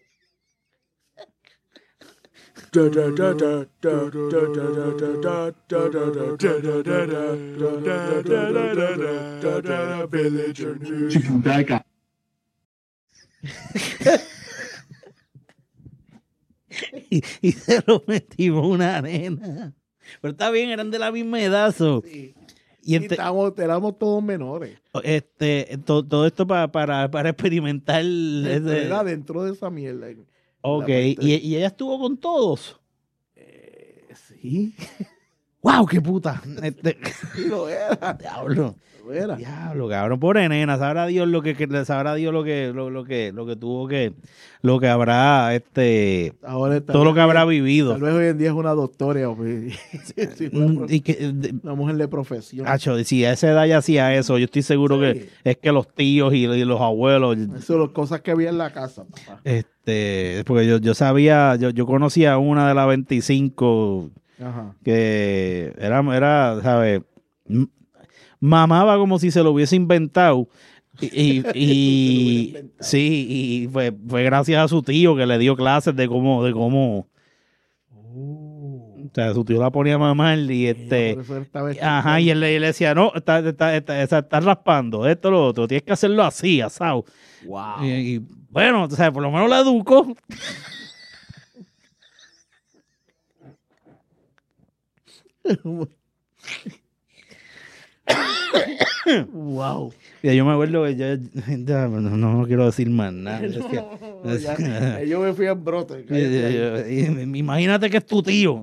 y, y se lo metimos a una arena. Pero está bien, eran de la misma edad. So. Sí. Y Y ente- estábamos, éramos todos menores. este, to- todo esto para, para, para experimentar. Pero ese- era dentro de esa mierda. en- en la ok, parte y, de- y ella estuvo con todos. Eh, sí, ¡Wow, qué puta! Este, sí lo era. diablo. Lo era. Diablo, cabrón, pobre nena, sabrá Dios lo que, que sabrá Dios lo que, lo, lo que, lo que tuvo que, lo que habrá, este, Ahora tal todo lo vez que habrá hoy- vivido. Tal vez hoy en día es una doctora o sí, sí, una, Mm, pro- Y que, de- una mujer de profesión. Acho, si a esa edad ya hacía eso, yo estoy seguro Sí. que es que los tíos y, y los abuelos, Eso son las cosas que había en la casa, papá. este, porque yo, yo sabía, yo, yo conocía a una de la veinticinco Ajá. que era, era, ¿sabes? M- Mamaba como si se lo hubiese inventado. Y, y, y- inventado. sí, y fue, fue gracias a su tío que le dio clases de cómo, de cómo, Oh. o sea, su tío la ponía a mamar y este, Por eso él estaba ajá, y él, le- él le decía, no, está, está, está, está- está raspando, esto, lo otro, tienes que hacerlo así, asado. Wow. Y, y, bueno, o sea, por lo menos la educó. Wow. Y yo me acuerdo que yo, ya, no, no quiero decir más nada. Es que- No, ya, ya yo me fui en brote. Y- cállate ahí. y- y- y- imagínate que es tu tío.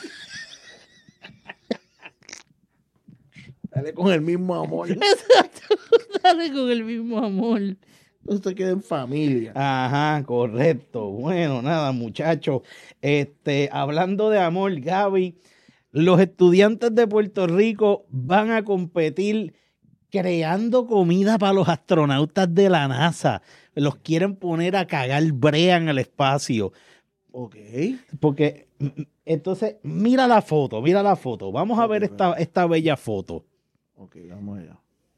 Dale con el mismo amor. Dale con el mismo amor. Usted queda en familia. Ajá, correcto. Bueno, nada, muchachos. Este, hablando de amor, Gaby, los estudiantes de Puerto Rico van a competir creando comida para los astronautas de la NASA. Los quieren poner a cagar brea en el espacio. Ok. Porque, mm, entonces, mira la foto, mira la foto. Vamos a Ok, ver esta, esta bella foto. Ok, vamos allá.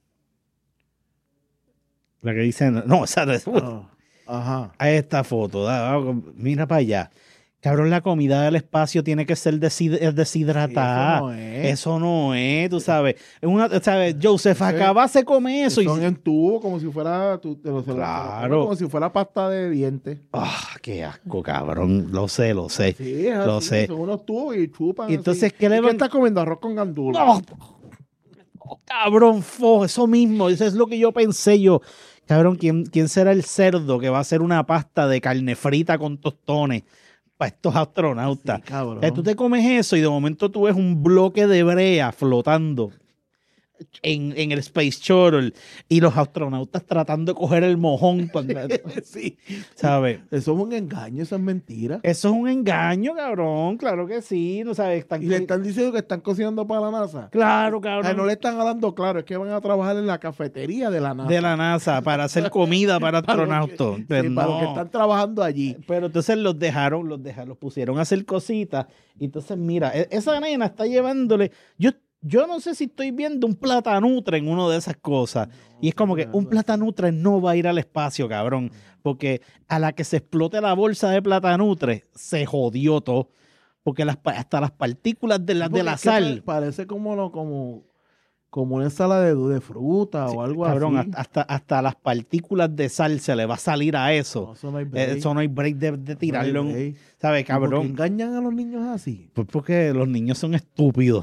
La que dice, no, esa no es. Ah, ajá. A esta foto, da- da- mira para allá. Cabrón, la comida del espacio tiene que ser deshid- es deshidratada. Sí, eso no es. Eso no es, tú sabes. Es Una, ¿sabes? Joseph, Eso es- acaba se come eso. Son Y, en tubo, como si fuera. tú- te lo- te lo- Claro. Como si fuera pasta de dientes. ah, qué asco, cabrón. Lo sé, lo sé. Sí, es Lo así, sé. Son unos tubos y chupan. Y entonces, así. ¿qué le ¿Y van- estás comiendo? Arroz con gandula. No, no, cabrón, fo, eso mismo, eso es lo que yo pensé yo. Cabrón, ¿quién, ¿quién será el cerdo que va a hacer una pasta de carne frita con tostones para estos astronautas? Sí, cabrón. O sea, tú te comes eso y de momento tú ves un bloque de brea flotando en, en el Space Shuttle y los astronautas tratando de coger el mojón. para- Sí. ¿Sabes? Eso es un engaño, eso es mentira. Eso es un engaño, cabrón. Claro que sí. No sabes. Están- Y le están diciendo que están cocinando para la NASA. Claro, O sea, cabrón. no le están hablando claro, es que van a trabajar en la cafetería de la NASA. De la NASA para hacer comida para Para los que- astronautas. sí, Pues para los que no. están trabajando allí. Pero entonces los dejaron, los dejaron, los pusieron a hacer cositas. Y entonces, mira, e- esa nena está llevándole. Yo, yo no sé si estoy viendo un platanutre en una de esas cosas. y es como que un platanutre no va a ir al espacio, cabrón. Porque a la que se explote la bolsa de platanutre, se jodió todo. Porque las, pa- hasta las partículas de la, de Porque la es que sal. pa- Parece como, lo, como, como una ensalada de, de fruta Sí, o algo cabrón, así. hasta, hasta las partículas de sal se le va a salir a eso. No, eso no hay Eh, break. Eso no hay break de, de No hay tirarlo. en- break. ¿Sabes, ¿Y por qué cabrón? engañan a los niños así? Pues porque los niños son estúpidos.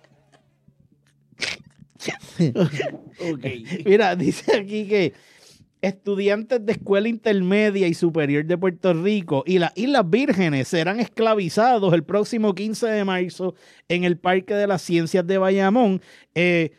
Ok. Mira, dice aquí que estudiantes de escuela intermedia y superior de Puerto Rico y las Islas Vírgenes serán esclavizados el próximo quince de marzo en el Parque de las Ciencias de Bayamón. Eh,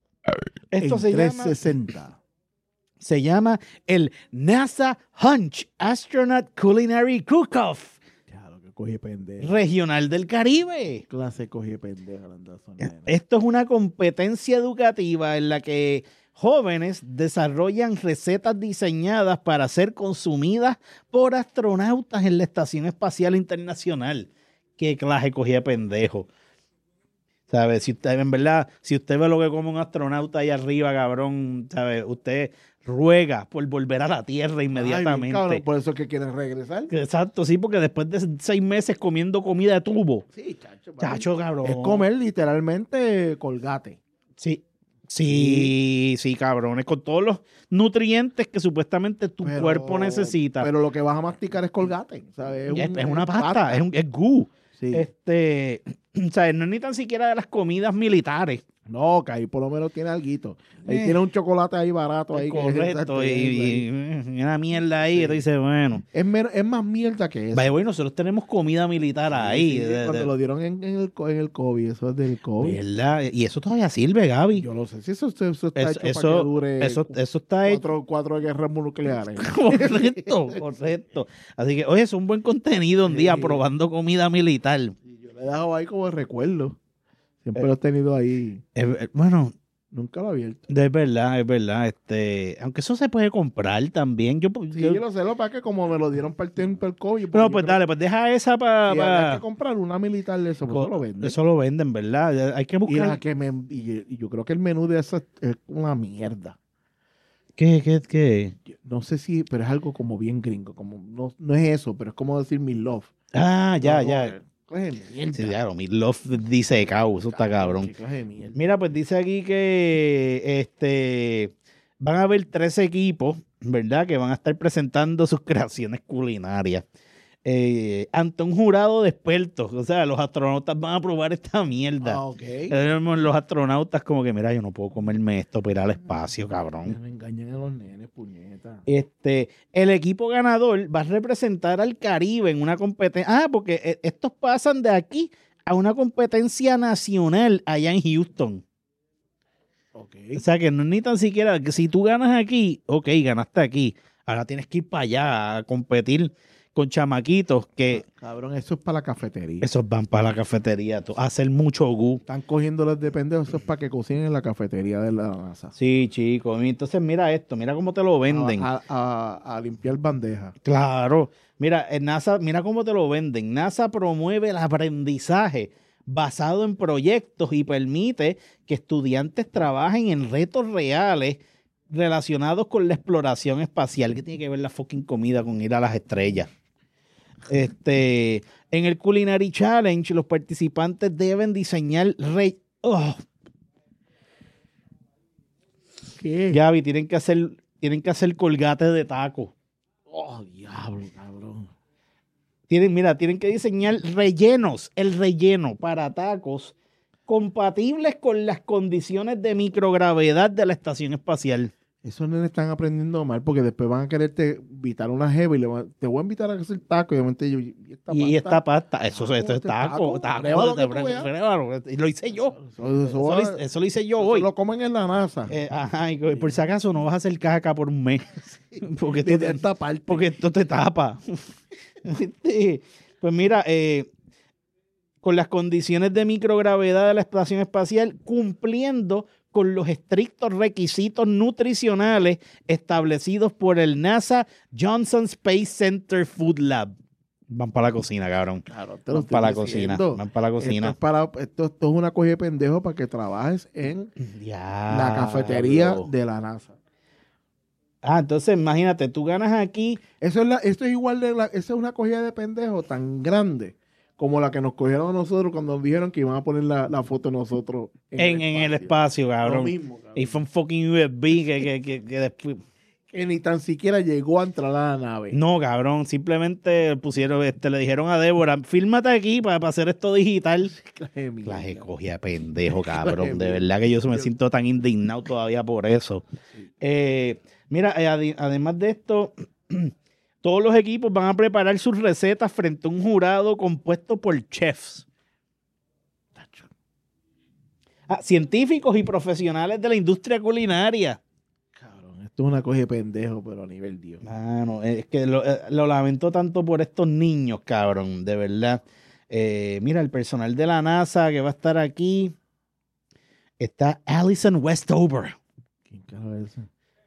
esto en se llama, trescientos sesenta. se llama el NASA Hunch Astronaut Culinary Cook-Off Claro, que cogí pendejo. Regional del Caribe. Clase cogí pendejo. Anderson, nena. Esto es una competencia educativa en la que jóvenes desarrollan recetas diseñadas para ser consumidas por astronautas en la Estación Espacial Internacional. Qué clase cogía pendejo. ¿Sabe? Si usted, en verdad, si usted ve lo que come un astronauta ahí arriba, cabrón, ¿sabe? Usted ruega por volver a la Tierra inmediatamente. Ay, cabrón, por eso es que quieren regresar. Exacto, sí, porque después de seis meses comiendo comida de tubo. Sí, chacho. Chacho, cabrón. Es comer literalmente colgate. Sí. Sí, sí, cabrones, con todos los nutrientes que supuestamente tu Pero- cuerpo necesita. Pero lo que vas a masticar es colgate. ¿Sabes? es, un- es una pasta, es, un, es goo. Sí. Este, o sea, no es ni tan siquiera de las comidas militares. No, que ahí por lo menos tiene alguito. Ahí Eh. tiene un chocolate ahí barato. Ahí que- Correcto, exacto, y, ahí. y- y una mierda ahí, que te dice, bueno. Es, mer- es más mierda que eso. Vaya, bueno, nosotros tenemos comida militar ahí. Sí, de- cuando de- lo dieron en, en el, co- en el COVID, eso es del COVID. ¿verdad? Y eso todavía sirve, Gaby. Yo no sé si eso, eso está Eso, hecho para eso, que dure eso, eso está hecho. cuatro, cuatro guerras nucleares. Correcto, correcto. Así que, oye, es un buen contenido un día Sí. probando comida militar. Y yo le he dejado ahí como recuerdo. Siempre Eh. lo he tenido ahí. Eh, bueno, Nunca lo he abierto. es verdad, es verdad. Este, aunque eso se puede comprar también. Yo, Sí, yo- yo lo sé, lo que pasa es que como me lo dieron para el tiempo del COVID. no, pues dale, pues deja esa para. Y había que comprar una militar de eso, pues eso lo venden. Eso lo venden, ¿verdad? Hay que Y, buscar. la que me, y, y yo creo que el menú de esa es una mierda. ¿Qué, qué, qué? Yo no sé si, pero es algo como bien gringo. Como, no, no es eso, pero es como decir mi love. Ah, ya, No, ya. no, clase de mierda. Sí, claro, mi love dice cau, eso está cabrón. Qué clase de mierda. Mira, pues dice aquí que este van a haber tres equipos, ¿verdad? Que van a estar presentando sus creaciones culinarias. Eh, ante un jurado de expertos. O sea, los astronautas van a probar esta mierda. Ah, ok. Eh, Los astronautas como que, mira, yo no puedo comerme esto para ir al espacio, cabrón. Me engañan a los nenes, puñeta. Este, el equipo ganador va a representar al Caribe en una competencia. Ah, porque eh, estos pasan de aquí a una competencia nacional allá en Houston. Ok. O sea que no es ni tan siquiera que si tú ganas aquí, ok, ganaste aquí. Ahora tienes que ir para allá a competir con chamaquitos que Cabrón, eso es para la cafetería. esos van para la cafetería tú, a hacer mucho gu. Están cogiéndolos de pendejos. Eso es para que cocinen en la cafetería de la NASA. Sí, chicos. Entonces mira esto, mira cómo te lo venden. A, a- a limpiar bandejas. Claro. Mira, en NASA, mira cómo te lo venden. NASA promueve el aprendizaje basado en proyectos y permite que estudiantes trabajen en retos reales relacionados con la exploración espacial. ¿Qué tiene que ver la fucking comida con ir a las estrellas? Este, en el Culinary Challenge, los participantes deben diseñar re- oh, ¿Qué? Gaby, tienen que hacer, tienen que hacer colgate de taco. Oh, diablo, cabrón. Tienen, mira, tienen que diseñar rellenos, el relleno para tacos compatibles con las condiciones de microgravedad de la estación espacial. Esos nenes están aprendiendo mal porque después van a quererte invitar a una jeva y le van, te voy a invitar a hacer taco. Y obviamente yo, ¿y esta Y pasta? esta pasta, eso, Taco, eso es este taco, taco, taco, pruébalo de- que tú de- veas. pruébalo. Y lo hice yo. Eso, eso- Eso, eso- lo, eso lo hice yo eso hoy. lo comen en la NASA. Eh, ajá, y por si acaso no vas a hacer caca por un mes. Porque esto, de te, esta parte. porque esto te tapa. Este, pues mira, eh, con las condiciones de microgravedad de la estación espacial, cumpliendo con los estrictos requisitos nutricionales establecidos por el NASA Johnson Space Center Food Lab. Van para la cocina, cabrón. Claro, te lo Van estoy para la diciendo. cocina. Van para la Esto cocina. es, para, esto, esto es una cogida de pendejo para que trabajes en la cafetería Diablo. de la NASA. Ah, entonces imagínate, tú ganas aquí. Eso es la, esto es igual de la, esa es una cogida de pendejo tan grande como la que nos cogieron a nosotros cuando nos dijeron que iban a poner la, la foto de nosotros En, en el espacio, Lo cabrón. mismo, cabrón. Y fue un fucking U S B que, que, que, que después. Que ni tan siquiera llegó a entrar a la nave. No, cabrón. Simplemente pusieron, este, le dijeron a Débora, fírmate aquí para, para hacer esto digital. Clase de mierda. La cogía pendejo, cabrón. De mierda. verdad que yo me Yo- siento tan indignado todavía por eso. Sí. Eh, Mira, eh, adi- además de esto, todos los equipos van a preparar sus recetas frente a un jurado compuesto por chefs. Ah, científicos y profesionales de la industria culinaria. Cabrón, esto es una cosa de pendejo, pero a nivel Dios. Mano, es que lo, eh, lo lamento tanto por estos niños, cabrón, de verdad. Eh, mira, el personal de la NASA que va a estar aquí está Alison Westover, ¿Quién carajo es ese?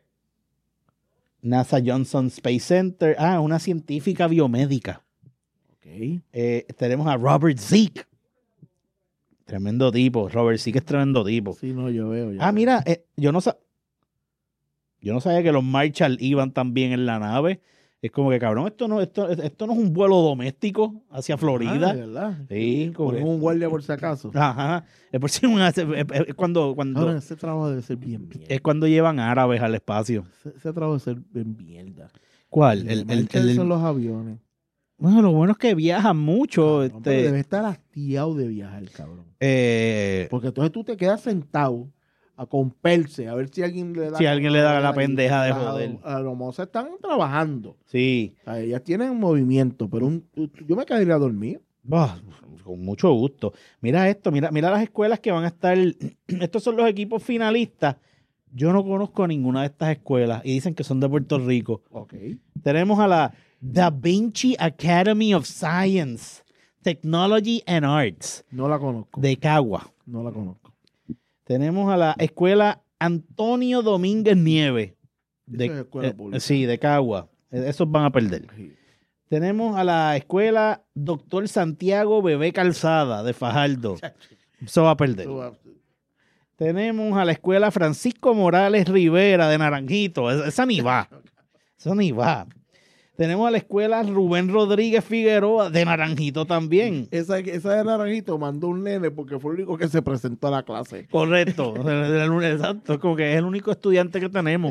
NASA Johnson Space Center. Ah, una científica biomédica. Ok. Eh, tenemos a Robert Zeke. Tremendo tipo. Robert Zeke es tremendo tipo. Sí, no, yo veo. yo Ah, veo. mira, eh, yo no sa- yo no sabía que los Marshall iban también en la nave. Es como que, cabrón, esto no, esto, esto no es un vuelo doméstico hacia Ah, Florida. de verdad. Sí, como Ponen que- un guardia por si acaso. Ajá. Es por si una- es, es- es cuando, cuando, Ahora, ese trabajo debe ser bien mierda. es cuando llevan árabes al espacio. Ese, ese trabajo debe ser bien mierda. ¿Cuál? El, El, el, el- el- son los aviones. bueno, lo bueno es que viajan mucho. Cabrón, pero este, debe estar hastiado de viajar, cabrón. eh, Porque entonces tú te quedas sentado a comperse, a ver si alguien le da. Si alguien le da la y pendeja de las- joder. A los mozas están trabajando. sí. O sea, ellas tienen movimiento, pero un- yo me quedaría a dormir. Bah, con mucho gusto. Mira esto, mira, mira las escuelas que van a estar. Estos son los equipos finalistas. Yo no conozco ninguna de estas escuelas y dicen que son de Puerto Rico. Ok. Tenemos a la Da Vinci Academy of Science, Technology and Arts No la conozco. de Cagua. No la conozco. Tenemos a la escuela Antonio Domínguez Nieves. De, Eso es escuela eh, pública. sí, de Cagua. Eh, Esos van a perder. Sí. Tenemos a la escuela Doctor Santiago Bebé Calzada de Fajardo. Eso va a perder. Eso va- Tenemos a la escuela Francisco Morales Rivera de Naranjito. Esa, esa ni va. Eso ni va. Tenemos a la escuela Rubén Rodríguez Figueroa de Naranjito también. Esa, esa de Naranjito mandó un nene porque fue el único que se presentó a la clase. Correcto. El- el- el- Exacto. Es como que es el único estudiante que tenemos.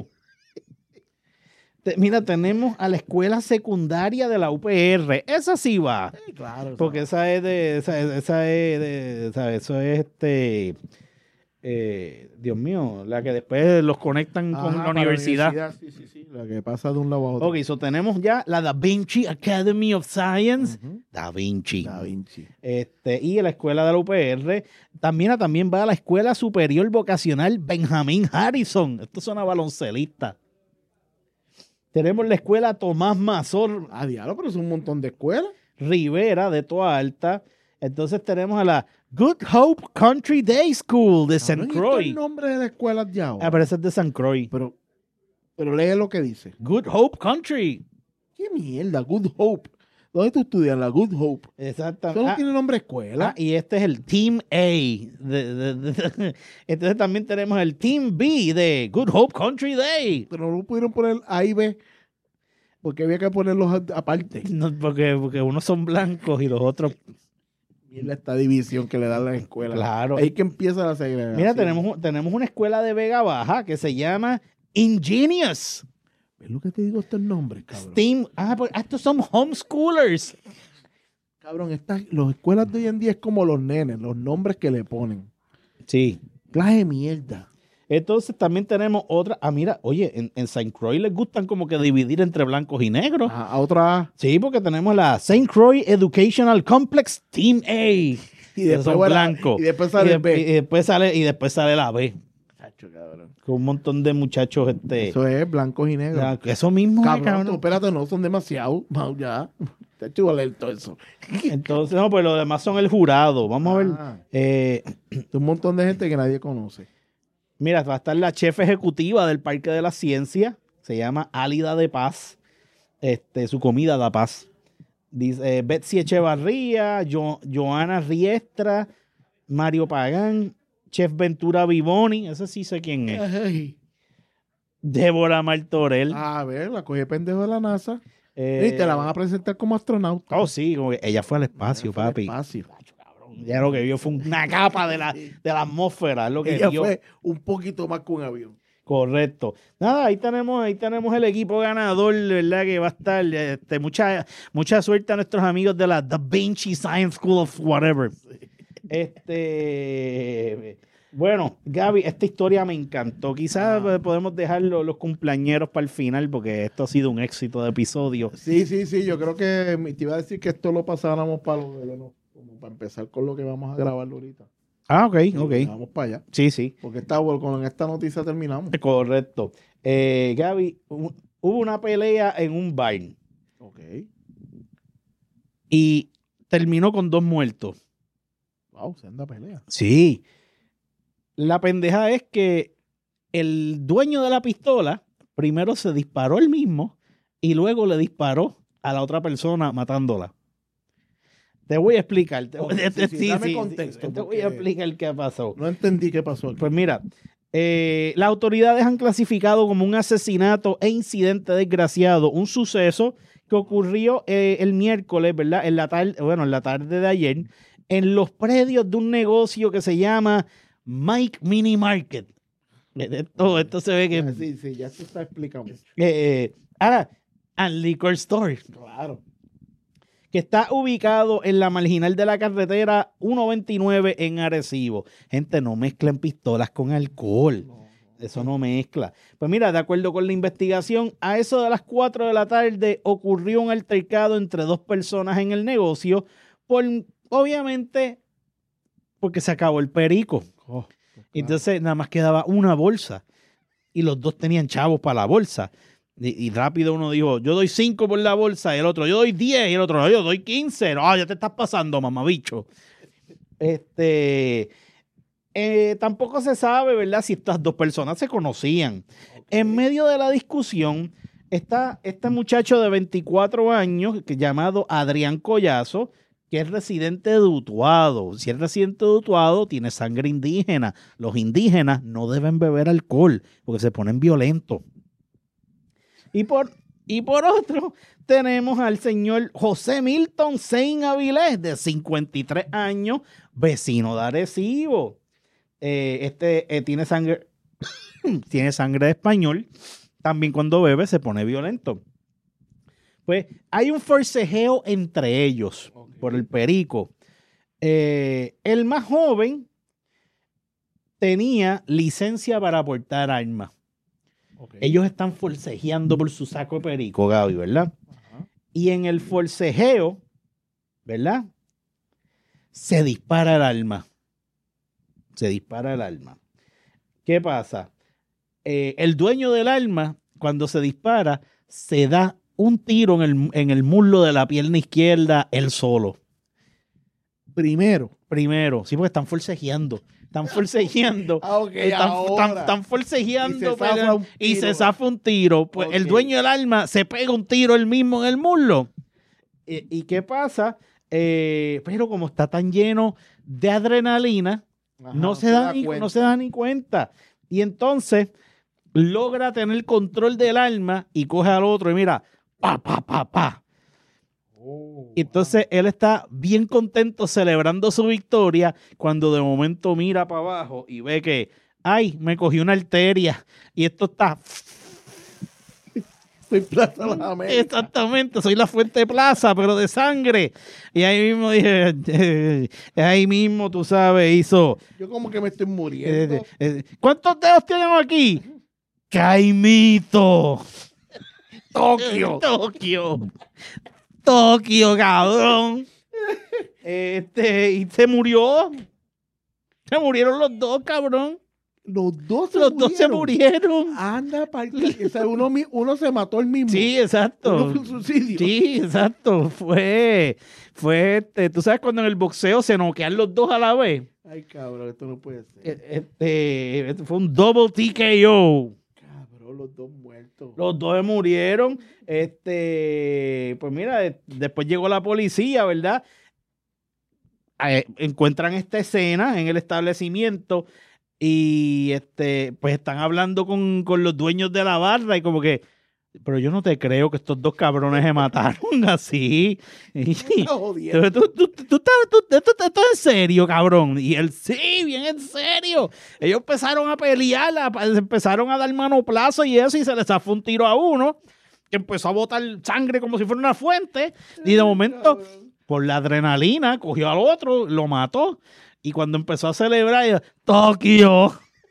Te- mira, tenemos a la escuela secundaria de la U P R. Esa sí va. Claro. Porque esa es de, esa, esa es de, ¿sabes? Eso es este, eh, Dios mío, la que después los conectan con la universidad. Sí, sí, sí. La que pasa de un lado a otro. Ok, so tenemos ya la Da Vinci Academy of Science, Ujú. Da Vinci, Da Vinci. este, y la escuela de la U P R. También, también va a la Escuela Superior Vocacional Benjamín Harrison. Esto suena baloncelista. Tenemos la escuela Tomás Mazor Ah, diablo, pero es un montón de escuelas. Rivera de Toa Alta. Entonces tenemos a la Good Hope Country Day School de San Cabrón, ¿y esto es Croix. el nombre de la escuela ya ahora? Ah, pero ese es de San Croix. Pero, pero lee lo que dice. Good Hope Country. ¿Qué mierda? Good Hope. ¿Dónde tú estudias? La Good Hope. Exactamente. Solo Ah, tiene nombre escuela. ah, y este es el Team A. de- de- de- entonces también tenemos el Team B de Good Hope Country Day. Pero no pudieron poner A y B. Porque había que ponerlos a- aparte. No, porque, porque unos son blancos y los otros. Mierda esta división que le dan las escuelas. Claro. Ahí que empieza la segregación. Mira, tenemos, tenemos una escuela de Vega Baja que se llama Ingenious. ¿Ves lo que te digo estos nombres, cabrón? Steam. Ah, pues ah, estos son homeschoolers. Cabrón, estas, las escuelas de hoy en día es como los nenes, los nombres que le ponen. Sí. Clase de mierda. Entonces también tenemos otra. Ah, mira, oye, en, en Saint Croix les gustan como que dividir entre blancos y negros. A, a otra A. Sí, porque tenemos la Saint Croix Educational Complex Team A. Y después, son bueno, blancos. y después sale y, el B. y después sale y después sale la B. Chacho, cabrón. Con un montón de muchachos este. Eso es blancos y negros. ya, eso mismo, es, Cabrón, cabrón. tú, espérate, no son demasiado. No, ya. Te hecho alerta eso. Entonces, no, pues los demás son el jurado. Vamos a ver. Ah, Eh, es un montón de gente que nadie conoce. Mira, va a estar la chef ejecutiva del Parque de la Ciencia. Se llama Álida de Paz. Este, su comida da paz. Dice eh, Betsy Echevarría, Jo- Joana Riestra, Mario Pagán, Chef Ventura Vivoni, ese sí sé quién es. Ay. Débora Martorell. A ver, la cogí pendejo de la NASA. eh, y te la van a presentar como astronauta. Oh, sí, como que ella fue al espacio, Fue al papi. espacio. Ya lo que vio fue una capa de la, de la atmósfera, es lo que Ella vio. fue un poquito más que un avión. Correcto. Nada, ahí tenemos, ahí tenemos el equipo ganador, ¿verdad? Que va a estar. Este, mucha, mucha suerte a nuestros amigos de la Da Vinci Science School of Whatever. Este. Bueno, Gaby, esta historia me encantó. Quizás Ah. podemos dejar lo- los cumpleañeros para el final porque esto ha sido un éxito de episodio. Sí, sí, sí, yo creo que me- te iba a decir que esto lo pasáramos para lo de lo- como para empezar con lo que vamos a grabar ahorita. Ah, ok, Sí, ok. vamos para allá. Sí, sí, Porque está, bueno, con esta noticia terminamos. correcto. Eh, Gaby, hu- hubo una pelea en un bar Ok. y terminó con dos muertos. Wow, senda pelea. Sí. La pendeja es que el dueño de la pistola primero se disparó él mismo y luego le disparó a la otra persona matándola. Te voy a explicar. Te, Ok, te- sí, sí, sí, dame sí, contexto, sí, te voy porque- a explicar qué pasó. No entendí qué pasó aquí. Pues mira, eh, las autoridades han clasificado como un asesinato e incidente desgraciado un suceso que ocurrió eh, el miércoles, ¿verdad? En la tarde, bueno, en la tarde de ayer, en los predios de un negocio que se llama Mike Mini Market. Esto, esto se ve que... Ya, sí, sí, ya se está explicando. eh, ahora, and Liquor Store, Claro. que está ubicado en la marginal de la carretera ciento veintinueve en Arecibo. Gente, no mezclen pistolas con alcohol. No, no. Eso no mezcla. Pues mira, de acuerdo con la investigación, a eso de las cuatro de la tarde ocurrió un altercado entre dos personas en el negocio, por, obviamente porque se acabó el perico. Oh, pues claro. Entonces nada más quedaba una bolsa y los dos tenían chavos para la bolsa. Y, y rápido uno dijo, yo doy cinco por la bolsa, y el otro, yo doy diez, y el otro, no, yo doy quince. No, ya te estás pasando, mamabicho. Este, eh, tampoco se sabe, ¿verdad?, si estas dos personas se conocían. Ok. En medio de la discusión está este muchacho de veinticuatro años que, llamado Adrián Collazo, que es residente de Utuado. Si es residente de Utuado, tiene sangre indígena. Los indígenas no deben beber alcohol porque se ponen violentos. Y por, y por otro, tenemos al señor José Milton Sein Avilés, de cincuenta y tres años, vecino de Arecibo. Eh, este eh, tiene sangre, tiene sangre de español. También cuando bebe se pone violento. Pues hay un forcejeo entre ellos Ok. por el perico. Eh, el más joven tenía licencia para portar armas. Ok. Ellos están forcejeando por su saco de perico, Gaby, ¿verdad? Ajá. Y en el forcejeo, ¿verdad?, se dispara el arma. Se dispara el arma. ¿Qué pasa? Eh, el dueño del arma, cuando se dispara, se da un tiro en el, en el muslo de la pierna izquierda, él solo. Primero. Primero, sí, porque están forcejeando. Están forcejeando. Ah, ok, Están, ahora. están- están forcejeando Y se pero- zafa un y se tiro. zafa un tiro. Pues el Ok. dueño del arma se pega un tiro él mismo en el muslo. ¿Y, y qué pasa? Eh, pero como está tan lleno de adrenalina, Ajá, no, se da ni, cuenta. no se da ni cuenta. Y entonces logra tener control del arma y coge al otro y mira, pa, pa, pa, pa. Oh, Y entonces él está bien contento celebrando su victoria cuando de momento mira para abajo y ve que, ay, me cogí una arteria y esto está... Soy Plaza Las Américas. Exactamente, soy la fuente de plaza, pero de sangre. Y ahí mismo dije, eh, ahí mismo, tú sabes, hizo... Yo como que me estoy eh, muriendo. eh, ¿Cuántos dedos tenemos aquí? Caimito. Tokio. Tokio. Tokio, cabrón. Este, y se murió. Se murieron los dos, cabrón. Los dos se Los murieron. dos se murieron. Anda, pa- o sea, uno, mi- uno se mató el mismo. Sí, exacto. Uno fue un suicidio. Sí, exacto. Fue, fue este, tú sabes cuando en el boxeo se noquean los dos a la vez. Ay, cabrón, esto no puede ser. E- Este, este fue un double T K O. Cabrón, los dos muertos. Los dos murieron. Este, pues mira, de- después llegó la policía, ¿verdad? Eh, encuentran esta escena en el establecimiento y este, pues están hablando con, con los dueños de la barra y como que, pero yo no te creo que estos dos cabrones se mataron así. Y- Está jodiendo. ¿Tú, tú, tú, tú, estás- tú- esto, esto es en serio, cabrón. Y él, sí, bien en serio. Ellos empezaron a pelear, a- empezaron a dar manoplazo y eso, y se les zafó un tiro a uno, que empezó a botar sangre como si fuera una fuente, y de momento, Cabrón. por la adrenalina, cogió al otro, lo mató, Y cuando empezó a celebrar, yo, Tokio.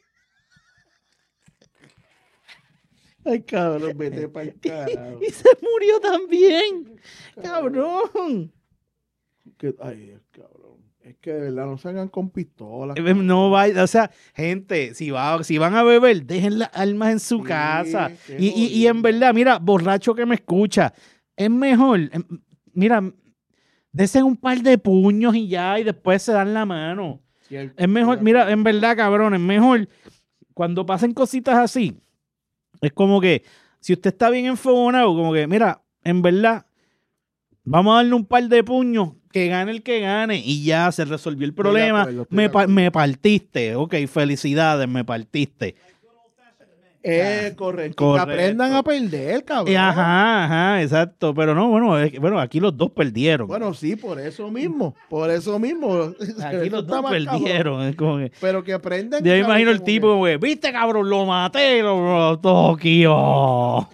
Ay, cabrón, vete para el carajo. Y se murió también. Cabrón. Que, ay, Dios, cabrón. Es que de verdad no salgan con pistolas. No vaya, o sea, gente, si, va, si van a beber, dejen las armas en su Sí, casa. qué Y, y, y en jodiendo. verdad, mira, borracho que me escucha, es mejor, em, mira, desen un par de puños y ya, y después se dan la mano. Cierto, Es mejor, estoy de mira, acuerdo. en verdad, cabrón, es mejor cuando pasen cositas así. Es como que, si usted está bien enfogonado, como que, mira, en verdad, vamos a darle un par de puños, que gane el que gane, y ya se resolvió el Estoy de problema. acuerdo, estoy Me, de pa- acuerdo. me partiste, ok, felicidades, me partiste. Eh, correcto. Correcto. Que aprendan a perder, cabrón. Eh, ajá, ajá, exacto. Pero no, bueno, es que- bueno, aquí los dos perdieron. Bueno, sí, por eso mismo. Por eso mismo. aquí Eso los está dos más cabrón. perdieron. Es como que, Pero que aprendan. yo me ¿sabes? imagino el Como tipo que- como que, viste, cabrón, lo maté, lo, lo- Tokio.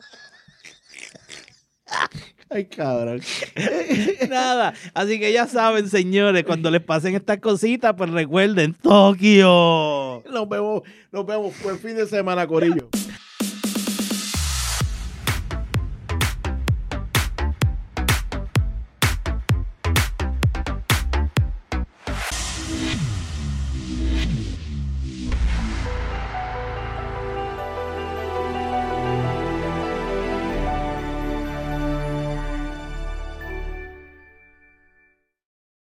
Ay, cabrón. Nada, así que ya saben, señores, cuando les pasen estas cositas, pues recuerden, Tokio. Nos vemos, nos vemos. Buen fin de semana, corillo.